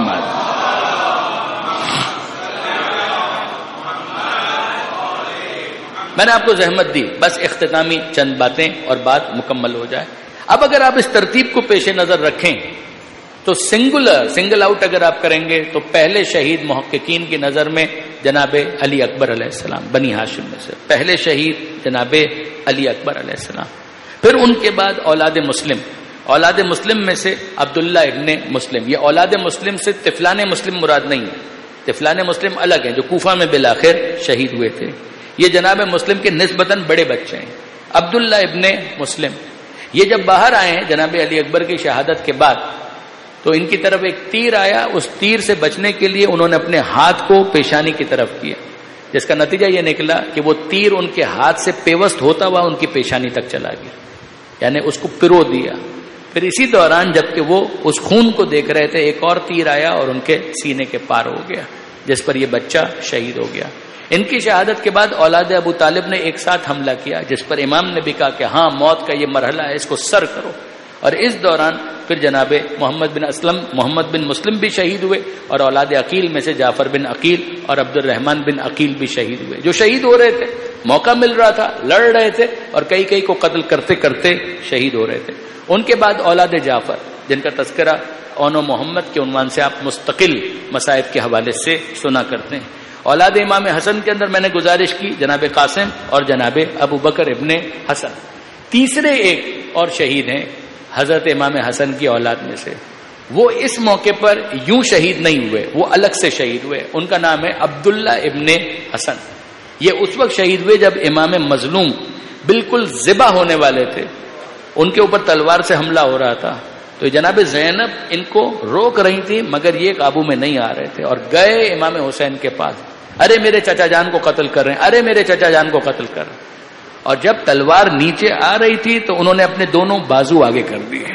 میں نے آپ کو زحمت دی، بس اختتامی چند باتیں اور بات مکمل ہو جائے. اب اگر آپ اس ترتیب کو پیش نظر رکھیں تو سنگولر سنگل آؤٹ اگر آپ کریں گے تو پہلے شہید محققین کی نظر میں جناب علی اکبر علیہ السلام، بنی ہاشم میں سے پہلے شہید جناب علی اکبر علیہ السلام. پھر ان کے بعد اولاد مسلم، اولاد مسلم میں سے عبداللہ ابن مسلم. یہ اولاد مسلم سے طفلان مسلم مراد نہیں ہے، طفلان مسلم الگ ہیں جو کوفہ میں بالآخر شہید ہوئے تھے. یہ جناب مسلم کے نسبتاً بڑے بچے ہیں. عبداللہ ابن مسلم یہ جب باہر آئے ہیں جناب علی اکبر کی شہادت کے بعد تو ان کی طرف ایک تیر آیا، اس تیر سے بچنے کے لیے انہوں نے اپنے ہاتھ کو پیشانی کی طرف کیا، جس کا نتیجہ یہ نکلا کہ وہ تیر ان کے ہاتھ سے پیوست ہوتا ہوا ان کی پیشانی تک چلا گیا، یعنی اس کو پرو دیا. پھر اسی دوران جبکہ وہ اس خون کو دیکھ رہے تھے ایک اور تیر آیا اور ان کے سینے کے پار ہو گیا، جس پر یہ بچہ شہید ہو گیا. ان کی شہادت کے بعد اولاد ابو طالب نے ایک ساتھ حملہ کیا، جس پر امام نے بھی کہا کہ ہاں موت کا یہ مرحلہ ہے، اس کو سر کرو. اور اس دوران پھر جناب محمد بن اسلم محمد بن مسلم بھی شہید ہوئے اور اولاد عقیل میں سے جعفر بن عقیل اور عبد الرحمن بن عقیل بھی شہید ہوئے. جو شہید ہو رہے تھے موقع مل رہا تھا، لڑ رہے تھے اور کئی کئی کو قتل کرتے کرتے شہید ہو رہے تھے. ان کے بعد اولاد جعفر جن کا تذکرہ اون و محمد کے عنوان سے آپ مستقل مصائب کے حوالے سے سنا کرتے ہیں. اولاد امام حسن کے اندر میں نے گزارش کی جناب قاسم اور جناب ابو بکر ابن حسن. تیسرے ایک اور شہید ہیں حضرت امام حسن کی اولاد میں سے. وہ اس موقع پر یوں شہید نہیں ہوئے, وہ الگ سے شہید ہوئے. ان کا نام ہے عبداللہ ابن حسن. یہ اس وقت شہید ہوئے جب امام مظلوم بالکل ذبح ہونے والے تھے, ان کے اوپر تلوار سے حملہ ہو رہا تھا. تو جناب زینب ان کو روک رہی تھی مگر یہ قابو میں نہیں آ رہے تھے اور گئے امام حسین کے پاس. ارے میرے چچا جان کو قتل کر رہے ہیں, ارے میرے چچا جان کو قتل کر رہے ہیں. اور جب تلوار نیچے آ رہی تھی تو انہوں نے اپنے دونوں بازو آگے کر دیے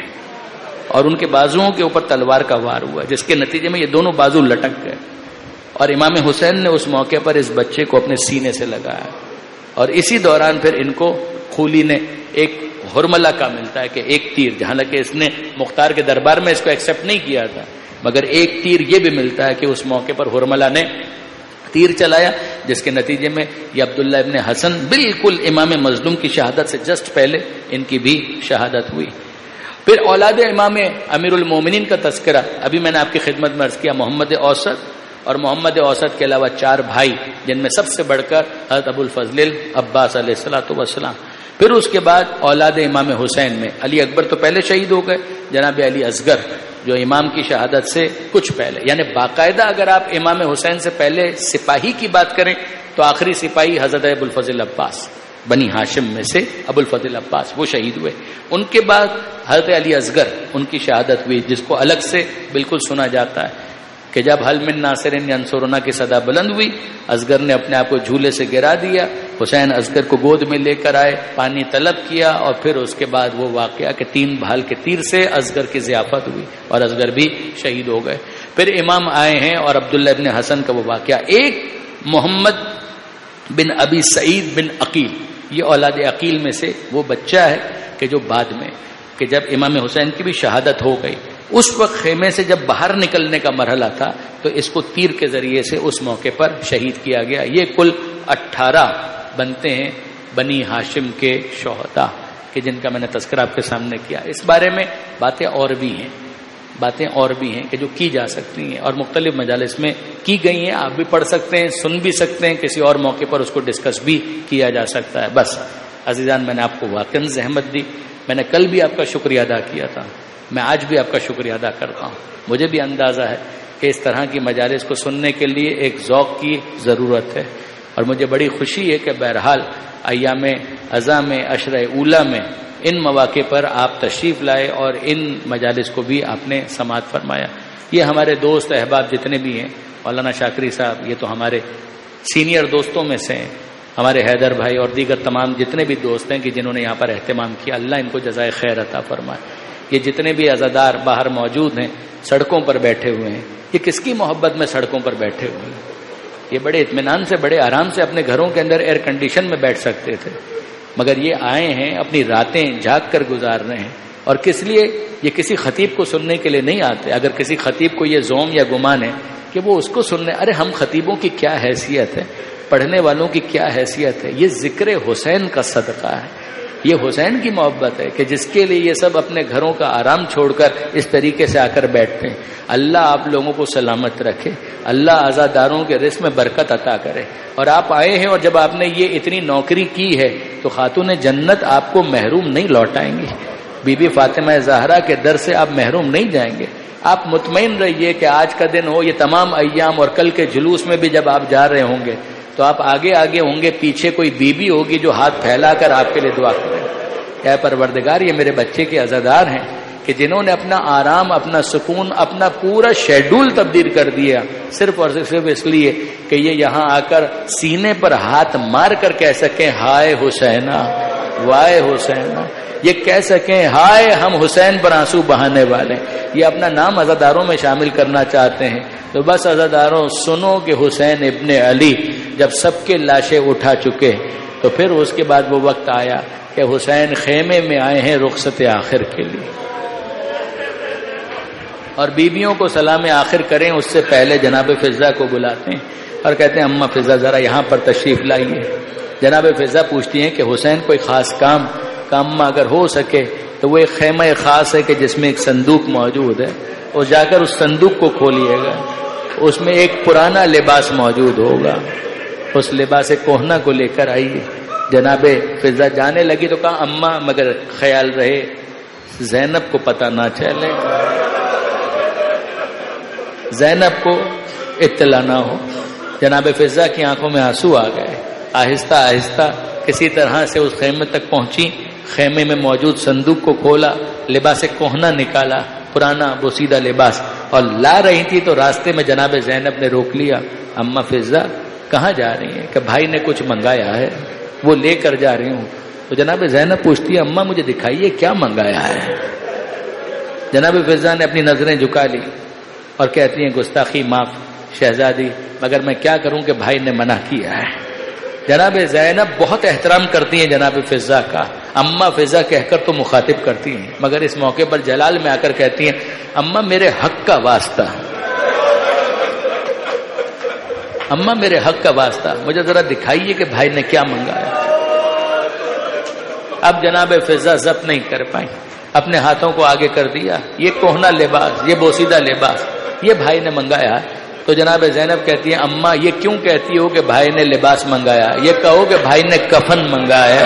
اور ان کے بازوؤں کے اوپر تلوار کا وار ہوا, جس کے نتیجے میں یہ دونوں بازو لٹک گئے. اور امام حسین نے اس موقع پر اس بچے کو اپنے سینے سے لگایا اور اسی دوران پھر ان کو خولی نے ایک حرملہ کا ملتا ہے کہ ایک تیر, جہاں تک کہ اس نے مختار کے دربار میں اس کو ایکسپٹ نہیں کیا تھا, مگر ایک تیر یہ بھی ملتا ہے کہ اس موقع پر حرملہ نے تیر چلایا, جس کے نتیجے میں یہ عبداللہ ابن حسن بالکل امام مظلوم کی شہادت سے جسٹ پہلے ان کی بھی شہادت ہوئی. پھر اولاد امام امیر المومنین کا تذکرہ ابھی میں نے آپ کی خدمت میں عرض کیا. محمد اوسط اور محمد اوسط کے علاوہ چار بھائی, جن میں سب سے بڑھ کر حضرت ابو الفضل عباس علیہ الصلوۃ والسلام. پھر اس کے بعد اولاد امام حسین میں علی اکبر تو پہلے شہید ہو گئے, جناب علی اصغر جو امام کی شہادت سے کچھ پہلے, یعنی باقاعدہ اگر آپ امام حسین سے پہلے سپاہی کی بات کریں تو آخری سپاہی حضرت ابو الفضل عباس بنی ہاشم میں سے ابو الفضل عباس, وہ شہید ہوئے. ان کے بعد حضرت علی اصغر ان کی شہادت ہوئی, جس کو الگ سے بالکل سنا جاتا ہے کہ جب حل من ناصر ینصرنا کی صدا بلند ہوئی, اصغر نے اپنے آپ کو جھولے سے گرا دیا, حسین اصغر کو گود میں لے کر آئے, پانی طلب کیا اور پھر اس کے بعد وہ واقعہ کہ تین بھال کے تیر سے اصغر کی ضیافت ہوئی اور اصغر بھی شہید ہو گئے. پھر امام آئے ہیں اور عبداللہ ابن حسن کا وہ واقعہ. ایک محمد بن ابی سعید بن عقیل, یہ اولاد عقیل میں سے وہ بچہ ہے کہ جو بعد میں کہ جب امام حسین کی بھی شہادت ہو گئی, اس وقت خیمے سے جب باہر نکلنے کا مرحلہ تھا تو اس کو تیر کے ذریعے سے اس موقع پر شہید کیا گیا. یہ کل اٹھارہ بنتے ہیں بنی ہاشم کے شہداء کہ جن کا میں نے تذکرہ آپ کے سامنے کیا. اس بارے میں باتیں اور بھی ہیں, باتیں اور بھی ہیں کہ جو کی جا سکتی ہیں اور مختلف مجالس میں کی گئی ہیں. آپ بھی پڑھ سکتے ہیں, سن بھی سکتے ہیں, کسی اور موقع پر اس کو ڈسکس بھی کیا جا سکتا ہے. بس عزیزان, میں نے آپ کو واقعاً زحمت دی. میں نے کل بھی آپ کا شکریہ ادا کیا تھا, میں آج بھی آپ کا شکریہ ادا کرتا ہوں. مجھے بھی اندازہ ہے کہ اس طرح کی مجالس کو سننے کے لیے ایک ذوق کی ضرورت ہے اور مجھے بڑی خوشی ہے کہ بہرحال ایام ازاں میں, عشرہ اولیٰ میں ان مواقع پر آپ تشریف لائے اور ان مجالس کو بھی آپ نے سماعت فرمایا. یہ ہمارے دوست احباب جتنے بھی ہیں, مولانا شاکری صاحب یہ تو ہمارے سینئر دوستوں میں سے ہیں, ہمارے حیدر بھائی اور دیگر تمام جتنے بھی دوست ہیں کہ جنہوں نے یہاں پر اہتمام کیا, اللہ ان کو جزائے خیر عطا فرمائے. یہ جتنے بھی عزادار باہر موجود ہیں, سڑکوں پر بیٹھے ہوئے ہیں, یہ کس کی محبت میں سڑکوں پر بیٹھے ہوئے ہیں؟ یہ بڑے اطمینان سے, بڑے آرام سے اپنے گھروں کے اندر ایئر کنڈیشن میں بیٹھ سکتے تھے, مگر یہ آئے ہیں اپنی راتیں جاگ کر گزار رہے ہیں. اور کس لیے؟ یہ کسی خطیب کو سننے کے لیے نہیں آتے. اگر کسی خطیب کو یہ زوم یا گمان ہے کہ وہ اس کو سننے, ارے ہم خطیبوں کی کیا حیثیت ہے, پڑھنے والوں کی کیا حیثیت ہے. یہ ذکر حسین کا صدقہ ہے, یہ حسین کی محبت ہے کہ جس کے لیے یہ سب اپنے گھروں کا آرام چھوڑ کر اس طریقے سے آ کر بیٹھتے ہیں. اللہ آپ لوگوں کو سلامت رکھے, اللہ عزاداروں کے رزق میں برکت عطا کرے. اور آپ آئے ہیں اور جب آپ نے یہ اتنی نوکری کی ہے تو خاتون جنت آپ کو محروم نہیں لوٹائیں گی. بی بی فاطمہ زہرا کے در سے آپ محروم نہیں جائیں گے. آپ مطمئن رہیے کہ آج کا دن ہو, یہ تمام ایام اور کل کے جلوس میں بھی جب آپ جا رہے ہوں گے تو آپ آگے آگے ہوں گے, پیچھے کوئی بی بی ہوگی جو ہاتھ پھیلا کر آپ کے لیے دعا کرے. اے پروردگار, یہ میرے بچے کے عزادار ہیں کہ جنہوں نے اپنا آرام, اپنا سکون, اپنا پورا شیڈول تبدیل کر دیا صرف اور صرف اس لیے کہ یہ یہاں آ کر سینے پر ہاتھ مار کر کہہ سکیں ہائے حسینہ, وائے حسینہ, یہ کہہ سکیں ہائے ہم حسین پر آنسو بہانے والے. یہ اپنا نام عزاداروں میں شامل کرنا چاہتے ہیں. تو بس عزاداروں سنو کہ حسین ابن علی جب سب کے لاشیں اٹھا چکے تو پھر اس کے بعد وہ وقت آیا کہ حسین خیمے میں آئے ہیں رخصت آخر کے لیے. اور بیویوں کو سلام آخر کریں اس سے پہلے جناب فضا کو بلاتے ہیں اور کہتے ہیں اماں فضا ذرا یہاں پر تشریف لائیے. جناب فضا پوچھتی ہیں کہ حسین کوئی خاص کام, کام اگر ہو سکے تو وہ ایک خیمہ خاص ہے کہ جس میں ایک صندوق موجود ہے، اور جا کر اس صندوق کو کھولیے گا، اس میں ایک پرانا لباس موجود ہوگا، اس لباس کوہنا کو لے کر آئیے۔ جناب فضا جانے لگی تو کہا اماں مگر خیال رہے زینب کو پتہ نہ چلے، زینب کو اطلاع نہ ہو۔ جناب فضا کی آنکھوں میں آنسو آ گئے، آہستہ آہستہ کسی طرح سے اس خیمے تک پہنچی، خیمے میں موجود صندوق کو کھولا، لباس کوہنا نکالا، پرانا بوسیدہ لباس، اور لا رہی تھی تو راستے میں جناب زینب نے روک لیا۔ اماں فضا کہاں جا رہی ہیں؟ کہ بھائی نے کچھ منگایا ہے، وہ لے کر جا رہی ہوں۔ تو جناب زینب پوچھتی ہے اماں مجھے دکھائیے کیا منگایا ہے؟ جناب فضا نے اپنی نظریں جھکا لی اور کہتی ہیں گستاخی معاف شہزادی، مگر میں کیا کروں کہ بھائی نے منع کیا ہے۔ جناب زینب بہت احترام کرتی ہیں جناب فضا کا، اماں فضا کہہ کر تو مخاطب کرتی ہیں، مگر اس موقع پر جلال میں آ کر کہتی ہیں اماں میرے حق کا واسطہ، اماں میرے حق کا واسطہ مجھے ذرا دکھائیے کہ بھائی نے کیا منگایا۔ اب جناب فضا ضبط نہیں کر پائیں، اپنے ہاتھوں کو آگے کر دیا، یہ کوہنا لباس، یہ بوسیدہ لباس یہ بھائی نے منگایا۔ تو جناب زینب کہتی ہیں اماں یہ کیوں کہتی ہو کہ بھائی نے لباس منگایا؟ یہ کہو کہ بھائی نے کفن منگایا۔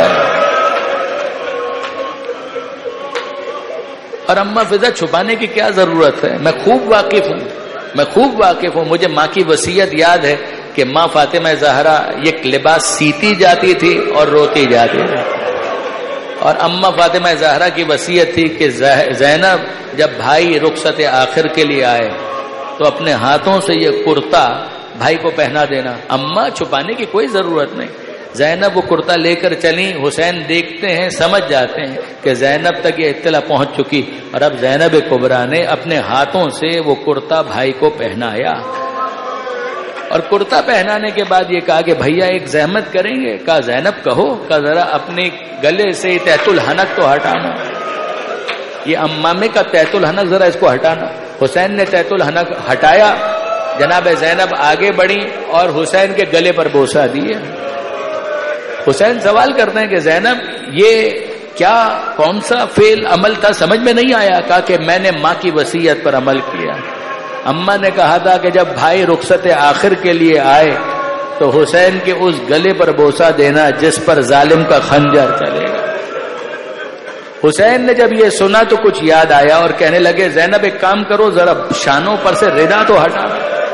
اور اماں فضا چھپانے کی کیا ضرورت ہے؟ میں خوب واقف ہوں، میں خوب واقف ہوں، مجھے ماں کی وصیت یاد ہے کہ ماں فاطمہ زہرا یہ لباس سیتی جاتی تھی اور روتی جاتی تھی، اور اماں فاطمہ زہرا کی وصیت تھی کہ زینب جب بھائی رخصت آخر کے لیے آئے تو اپنے ہاتھوں سے یہ کرتا بھائی کو پہنا دینا۔ اماں چھپانے کی کوئی ضرورت نہیں، زینب وہ کرتا لے کر چلی، حسین دیکھتے ہیں سمجھ جاتے ہیں کہ زینب تک یہ اطلاع پہنچ چکی، اور اب زینب کبریٰ نے اپنے ہاتھوں سے وہ کرتا بھائی کو پہنایا، اور کرتا پہنانے کے بعد یہ کہا کہ بھیا ایک زحمت کریں گے؟ کہا زینب کہو، کہا ذرا اپنے گلے سے تحت الحنک تو ہٹانا، یہ امامے کا تحت الحنک ذرا اس کو ہٹانا۔ حسین نے تحت الحنک ہٹایا، جناب زینب آگے بڑھی اور حسین کے گلے پر بوسہ دیے۔ حسین سوال کرتے ہیں کہ زینب یہ کیا کون سا فعل عمل تھا، سمجھ میں نہیں آیا؟ کہا کہ میں نے ماں کی وصیت پر عمل کیا۔ اماں نے کہا تھا کہ جب بھائی رخصت آخر کے لیے آئے تو حسین کے اس گلے پر بوسہ دینا جس پر ظالم کا خنجر چلے گا۔ حسین نے جب یہ سنا تو کچھ یاد آیا اور کہنے لگے زینب ایک کام کرو، ذرا شانوں پر سے ردا تو ہٹا۔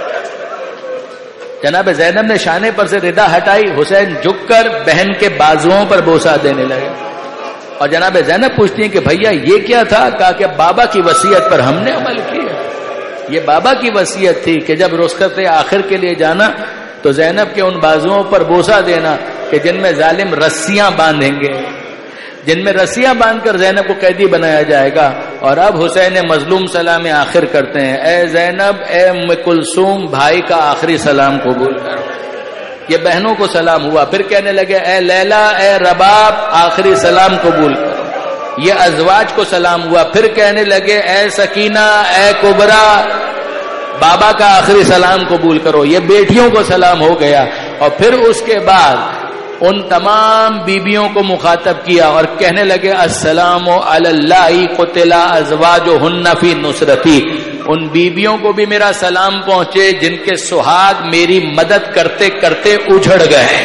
جناب زینب نے شانے پر سے ردا ہٹائی، حسین جھک کر بہن کے بازوؤں پر بوسہ دینے لگے، اور جناب زینب پوچھتی ہیں کہ بھیا یہ کیا تھا؟ کہا کہ بابا کی وصیت پر ہم نے عمل کیا، یہ بابا کی وصیت تھی کہ جب رخصت آخر کے لیے جانا تو زینب کے ان بازوؤں پر بوسہ دینا کہ جن میں ظالم رسیاں باندھیں گے، جن میں رسیاں باندھ کر زینب کو قیدی بنایا جائے گا۔ اور اب حسین مظلوم سلام آخر کرتے ہیں، اے زینب اے ام کلثوم بھائی کا آخری سلام قبول کرو۔ یہ بہنوں کو سلام ہوا، پھر کہنے لگے اے لیلا اے رباب آخری سلام قبول کرو۔ یہ ازواج کو سلام ہوا، پھر کہنے لگے اے سکینہ اے کبریٰ بابا کا آخری سلام قبول کرو۔ یہ بیٹیوں کو سلام ہو گیا، اور پھر اس کے بعد ان تمام بیبیوں کو مخاطب کیا اور کہنے لگے السلام علی اللہ قتل ازواجہن فی نصرتی۔ ان بیبیوں کو بھی میرا سلام پہنچے جن کے سہاگ میری مدد کرتے کرتے اجڑ گئے،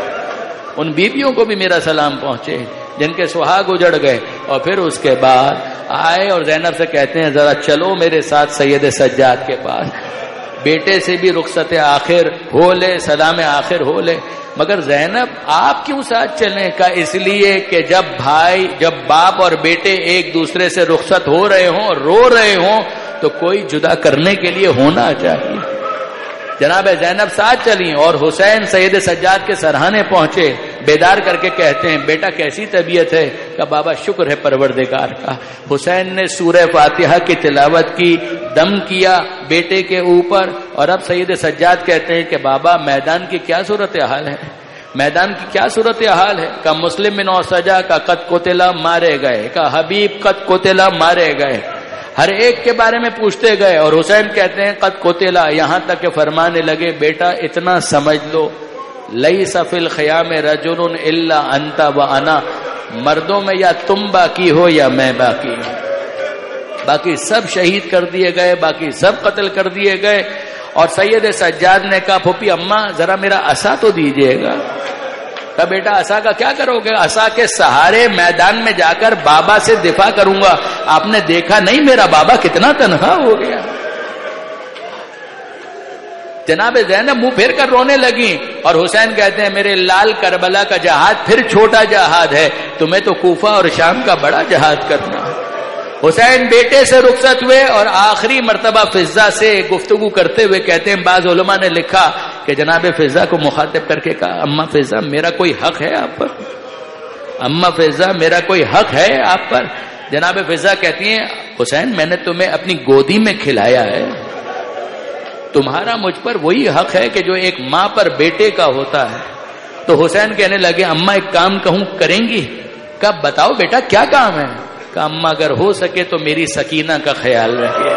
ان بیبیوں کو بھی میرا سلام پہنچے جن کے سہاگ اجڑ گئے۔ اور پھر اس کے بعد آئے اور زینب سے کہتے ہیں ذرا چلو میرے ساتھ سید سجاد کے پاس، بیٹے سے بھی رخصت آخر ہو لے، سلام آخر ہو لے۔ مگر زینب آپ کیوں ساتھ چلیں؟ کا اس لیے کہ جب بھائی جب باپ اور بیٹے ایک دوسرے سے رخصت ہو رہے ہوں، رو رہے ہوں، تو کوئی جدا کرنے کے لیے ہونا چاہیے۔ جناب زینب ساتھ چلیں اور حسین سید سجاد کے سرہانے پہنچے، بیدار کر کے کہتے ہیں بیٹا کیسی طبیعت ہے؟ کہ بابا شکر ہے پروردگار کا۔ حسین نے سورہ فاتحہ کی تلاوت کی، دم کیا بیٹے کے اوپر، اور اب سید سجاد کہتے ہیں کہ بابا میدان کی کیا صورتحال ہے؟ میدان کی کیا صورتحال ہے؟ کا مسلم بن اوسجا کا قد قتلا مارے گئے، کا حبیب قد قتلا مارے گئے، ہر ایک کے بارے میں پوچھتے گئے۔ اور حسین کہتے ہیں قد قتلا، یہاں تک کہ فرمانے لگے بیٹا اتنا سمجھ لو لیس فی الخیام رجل الا انت وانا، مردوں میں یا تم باقی ہو یا میں باقی ہوں. باقی سب شہید کر دیے گئے، باقی سب قتل کر دیے گئے. اور سید سجاد نے کہا پھوپھی اماں ذرا میرا عصا تو دیجیے گا. کہا بیٹا عصا کا کیا کرو گے؟ عصا کے سہارے میدان میں جا کر بابا سے دفاع کروں گا. آپ نے دیکھا نہیں میرا بابا کتنا تنہا ہو گیا. جناب زینب منہ پھیر کر رونے لگی اور حسین کہتے ہیں میرے لال کربلا کا جہاد پھر چھوٹا جہاد ہے، تمہیں تو کوفہ اور شام کا بڑا جہاد کرنا. حسین بیٹے سے رخصت ہوئے اور آخری مرتبہ فضہ سے گفتگو کرتے ہوئے کہتے ہیں بعض علماء نے لکھا کہ جناب فضہ کو مخاطب کر کے کہا اماں فضہ میرا کوئی حق ہے آپ پر؟ اماں فضہ میرا کوئی حق ہے آپ پر؟ جناب فضہ کہتی ہیں حسین میں نے تمہیں اپنی گودی میں کھلایا ہے، تمہارا مجھ پر وہی حق ہے کہ جو ایک ماں پر بیٹے کا ہوتا ہے. تو حسین کہنے لگے اماں ایک کام کہوں کریں گی؟ کہا بتاؤ بیٹا کیا کام ہے؟ کہ اماں اگر ہو سکے تو میری سکینہ کا خیال رکھیے،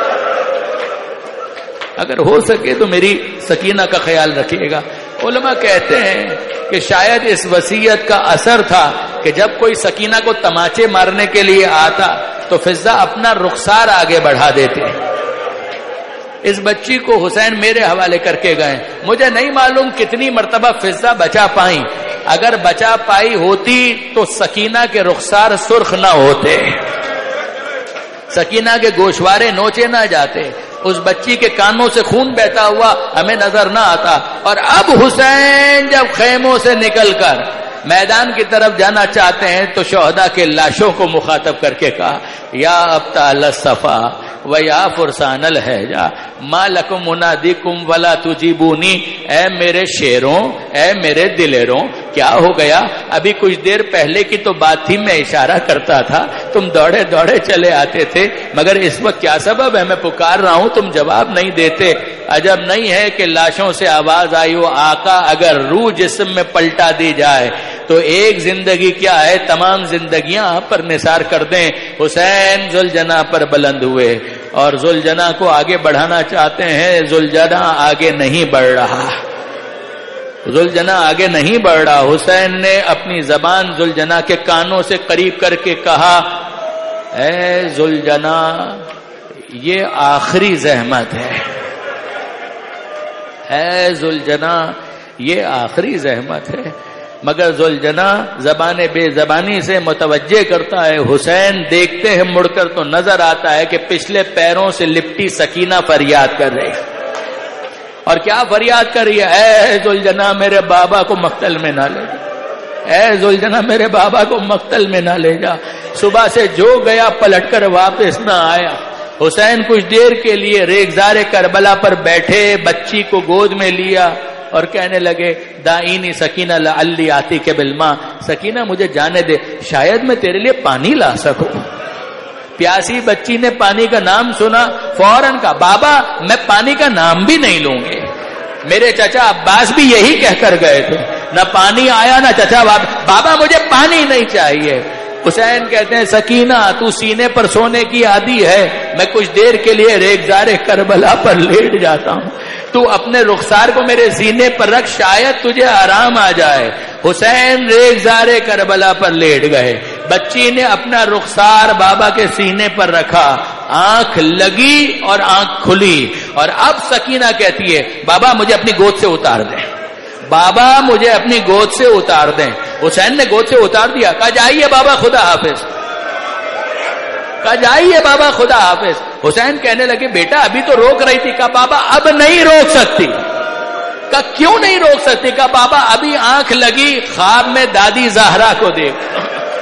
اگر ہو سکے تو میری سکینہ کا خیال رکھیے گا. علماء کہتے ہیں کہ شاید اس وصیت کا اثر تھا کہ جب کوئی سکینہ کو تماچے مارنے کے لیے آتا تو فضہ اپنا رخسار آگے بڑھا دیتے. اس بچی کو حسین میرے حوالے کر کے گئے. مجھے نہیں معلوم کتنی مرتبہ فضہ بچا پائیں، اگر بچا پائی ہوتی تو سکینہ کے رخسار سرخ نہ ہوتے، سکینہ کے گوشوارے نوچے نہ جاتے، اس بچی کے کانوں سے خون بہتا ہوا ہمیں نظر نہ آتا. اور اب حسین جب خیموں سے نکل کر میدان کی طرف جانا چاہتے ہیں تو شہداء کے لاشوں کو مخاطب کر کے کہا یا ابطال الصفا و یا فرسان الحجا ما لکم منادیکم ولا تجیبونی. اے میرے شیروں، اے میرے دلیروں، کیا ہو گیا؟ ابھی کچھ دیر پہلے کی تو بات تھی میں اشارہ کرتا تھا، تم دوڑے دوڑے چلے آتے تھے، مگر اس وقت کیا سبب ہے میں پکار رہا ہوں تم جواب نہیں دیتے؟ عجب نہیں ہے کہ لاشوں سے آواز آئی ہو آقا اگر روح جسم میں پلٹا دی جائے تو ایک زندگی کیا ہے تمام زندگیاں آپ پر نثار کر دیں. حسین ذوالجناح پر بلند ہوئے اور ذوالجناح کو آگے بڑھانا چاہتے ہیں. ذوالجناح آگے نہیں بڑھ رہا، ذوالجناح آگے نہیں بڑھ رہا. حسین نے اپنی زبان ذوالجناح کے کانوں سے قریب کر کے کہا اے ذوالجناح یہ آخری زحمت ہے، اے ذوالجناح یہ آخری زحمت ہے. مگر ذوالجناح زبان بے زبانی سے متوجہ کرتا ہے. حسین دیکھتے ہیں مڑ کر تو نظر آتا ہے کہ پچھلے پیروں سے لپٹی سکینہ فریاد کر رہی. اور کیا فریاد کر رہی ہے؟ اے ذوالجناح میرے بابا کو مقتل میں نہ لے جا، اے ذوالجناح میرے بابا کو مقتل میں نہ لے جا. صبح سے جو گیا پلٹ کر واپس نہ آیا. حسین کچھ دیر کے لیے ریگزار کربلا پر بیٹھے، بچی کو گود میں لیا اور کہنے لگے دائینی سکینہ لعلی آتی کے بالماء، سکینہ مجھے جانے دے شاید میں تیرے لیے پانی لا سکوں. پیاسی بچی نے پانی کا نام سنا، فوراً کہا بابا میں پانی کا نام بھی نہیں لوں گے. میرے چچا عباس بھی یہی کہہ کر گئے تھے، نہ پانی آیا نہ چچا بابا مجھے پانی نہیں چاہیے. حسین کہتے ہیں سکینہ تو سینے پر سونے کی عادی ہے، میں کچھ دیر کے لیے ریگزار کربلا پر لیٹ جاتا ہوں، تو اپنے رخسار کو میرے سینے پر رکھ شاید تجھے آرام آ جائے. حسین ریگزار کربلا پر لیٹ گئے. بچی نے اپنا رخسار بابا کے سینے پر رکھا، آنکھ لگی اور آنکھ کھلی. اور اب سکینہ کہتی ہے بابا مجھے اپنی گود سے اتار دیں، بابا مجھے اپنی گود سے اتار دیں. حسین نے گود سے اتار دیا. کہا جائیے بابا خدا حافظ، کہا جائیے بابا خدا حافظ. حسین کہنے لگے بیٹا ابھی تو روک رہی تھی. کہا بابا اب نہیں روک سکتی. کہا کیوں نہیں روک سکتی؟ کہا بابا ابھی آنکھ لگی، خواب میں دادی زہرا کو دیکھا،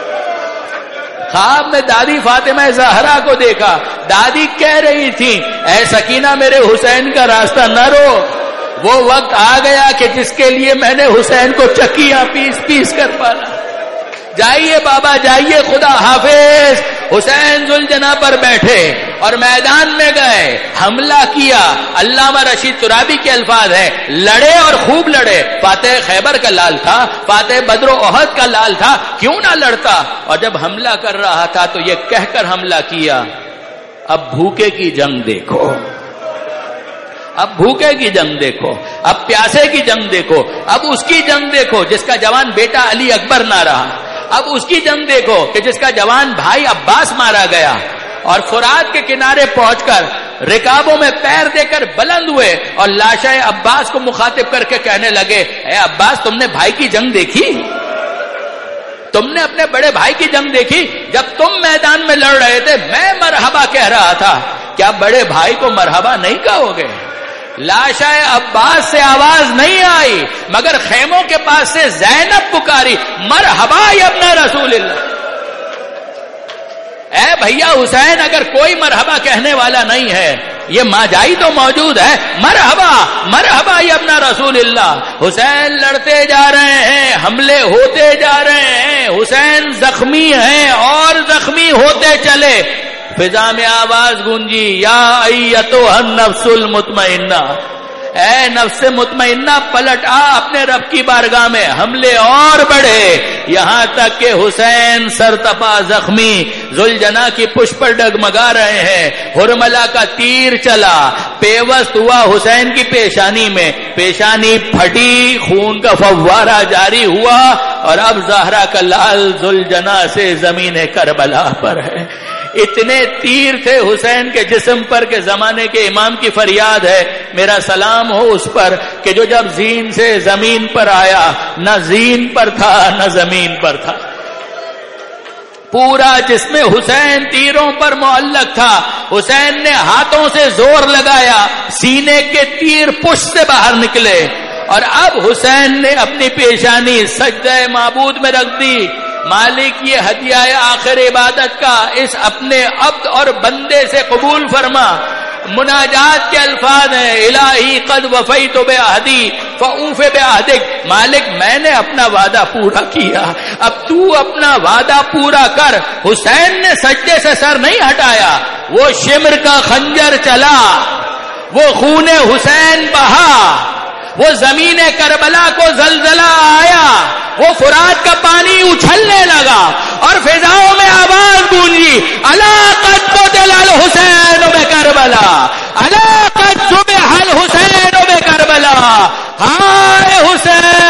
خواب میں دادی فاطمہ زہرا کو دیکھا. دادی کہہ رہی تھی اے سکینہ میرے حسین کا راستہ نہ روک، وہ وقت آ گیا کہ جس کے لیے میں نے حسین کو چکیاں پیس پیس کر پالا. جائیے بابا جائیے خدا حافظ. حسین ذوالجناح پر بیٹھے اور میدان میں گئے، حملہ کیا. علامہ رشید ترابی کے الفاظ ہیں لڑے اور خوب لڑے. فاتح خیبر کا لال تھا، فاتح بدر و احد کا لال تھا، کیوں نہ لڑتا؟ اور جب حملہ کر رہا تھا تو یہ کہہ کر حملہ کیا اب بھوکے کی جنگ دیکھو، اب بھوکے کی جنگ دیکھو، اب پیاسے کی جنگ دیکھو، اب اس کی جنگ دیکھو جس کا جوان بیٹا علی اکبر نہ رہا، اب اس کی جنگ دیکھو کہ جس کا جوان بھائی عباس مارا گیا اور فرات کے کنارے پہنچ کر رکابوں میں پیر دے کر بلند ہوئے اور لاشائے عباس کو مخاطب کر کے کہنے لگے اے عباس تم نے بھائی کی جنگ دیکھی؟ تم نے اپنے بڑے بھائی کی جنگ دیکھی؟ جب تم میدان میں لڑ رہے تھے میں مرحبا کہہ رہا تھا، کیا بڑے بھائی کو مرحبا نہیں کہو گے؟ لاشائے عباس سے آواز نہیں آئی مگر خیموں کے پاس سے زینب پکاری مرحبا یا ابن رسول اللہ۔ اے بھیا حسین اگر کوئی مرحبا کہنے والا نہیں ہے، یہ ماجائی تو موجود ہے، مرحبا مرحبا یا ابن رسول اللہ۔ حسین لڑتے جا رہے ہیں، حملے ہوتے جا رہے ہیں، حسین زخمی ہیں اور زخمی ہوتے چلے۔ فضا میں آواز گونجی یا ایتھا النفس المطمئنہ، اے نفس مطمئنہ پلٹ آ اپنے رب کی بارگاہ میں۔ حملے اور بڑھے یہاں تک کہ حسین سرتپا زخمی ذوالجناح کی پشت پر ڈگمگا رہے ہیں۔ ہرملہ کا تیر چلا، پیوست ہوا حسین کی پیشانی میں، پیشانی پھٹی، خون کا فوارہ جاری ہوا اور اب زہرا کا لال ذوالجناح سے زمین کربلا پر ہے۔ اتنے تیر تھے حسین کے جسم پر کہ زمانے کے امام کی فریاد ہے، میرا سلام ہو اس پر کہ جو جب زین سے زمین پر آیا نہ زین پر تھا نہ زمین پر تھا، پورا جسم حسین تیروں پر معلق تھا۔ حسین نے ہاتھوں سے زور لگایا، سینے کے تیر پشت سے باہر نکلے اور اب حسین نے اپنی پیشانی سجدہ معبود میں رکھ دی۔ مالک یہ ہدیہ آخر عبادت کا اس اپنے عبد اور بندے سے قبول فرما۔ مناجات کے الفاظ ہیں الہی قد وفیت بعہدی فاوف بعہدک، مالک میں نے اپنا وعدہ پورا کیا، اب تو اپنا وعدہ پورا کر۔ حسین نے سجدے سے سر نہیں ہٹایا، وہ شمر کا خنجر چلا، وہ خون حسین بہا، وہ زمین کربلا کو زلزلہ آیا، وہ فرات کا پانی اچھلنے لگا اور فضاؤں میں آواز گونجی الا قد قتل الحسین بکربلا، الا قد ذبح الحسین بکربلا، ہائے حسین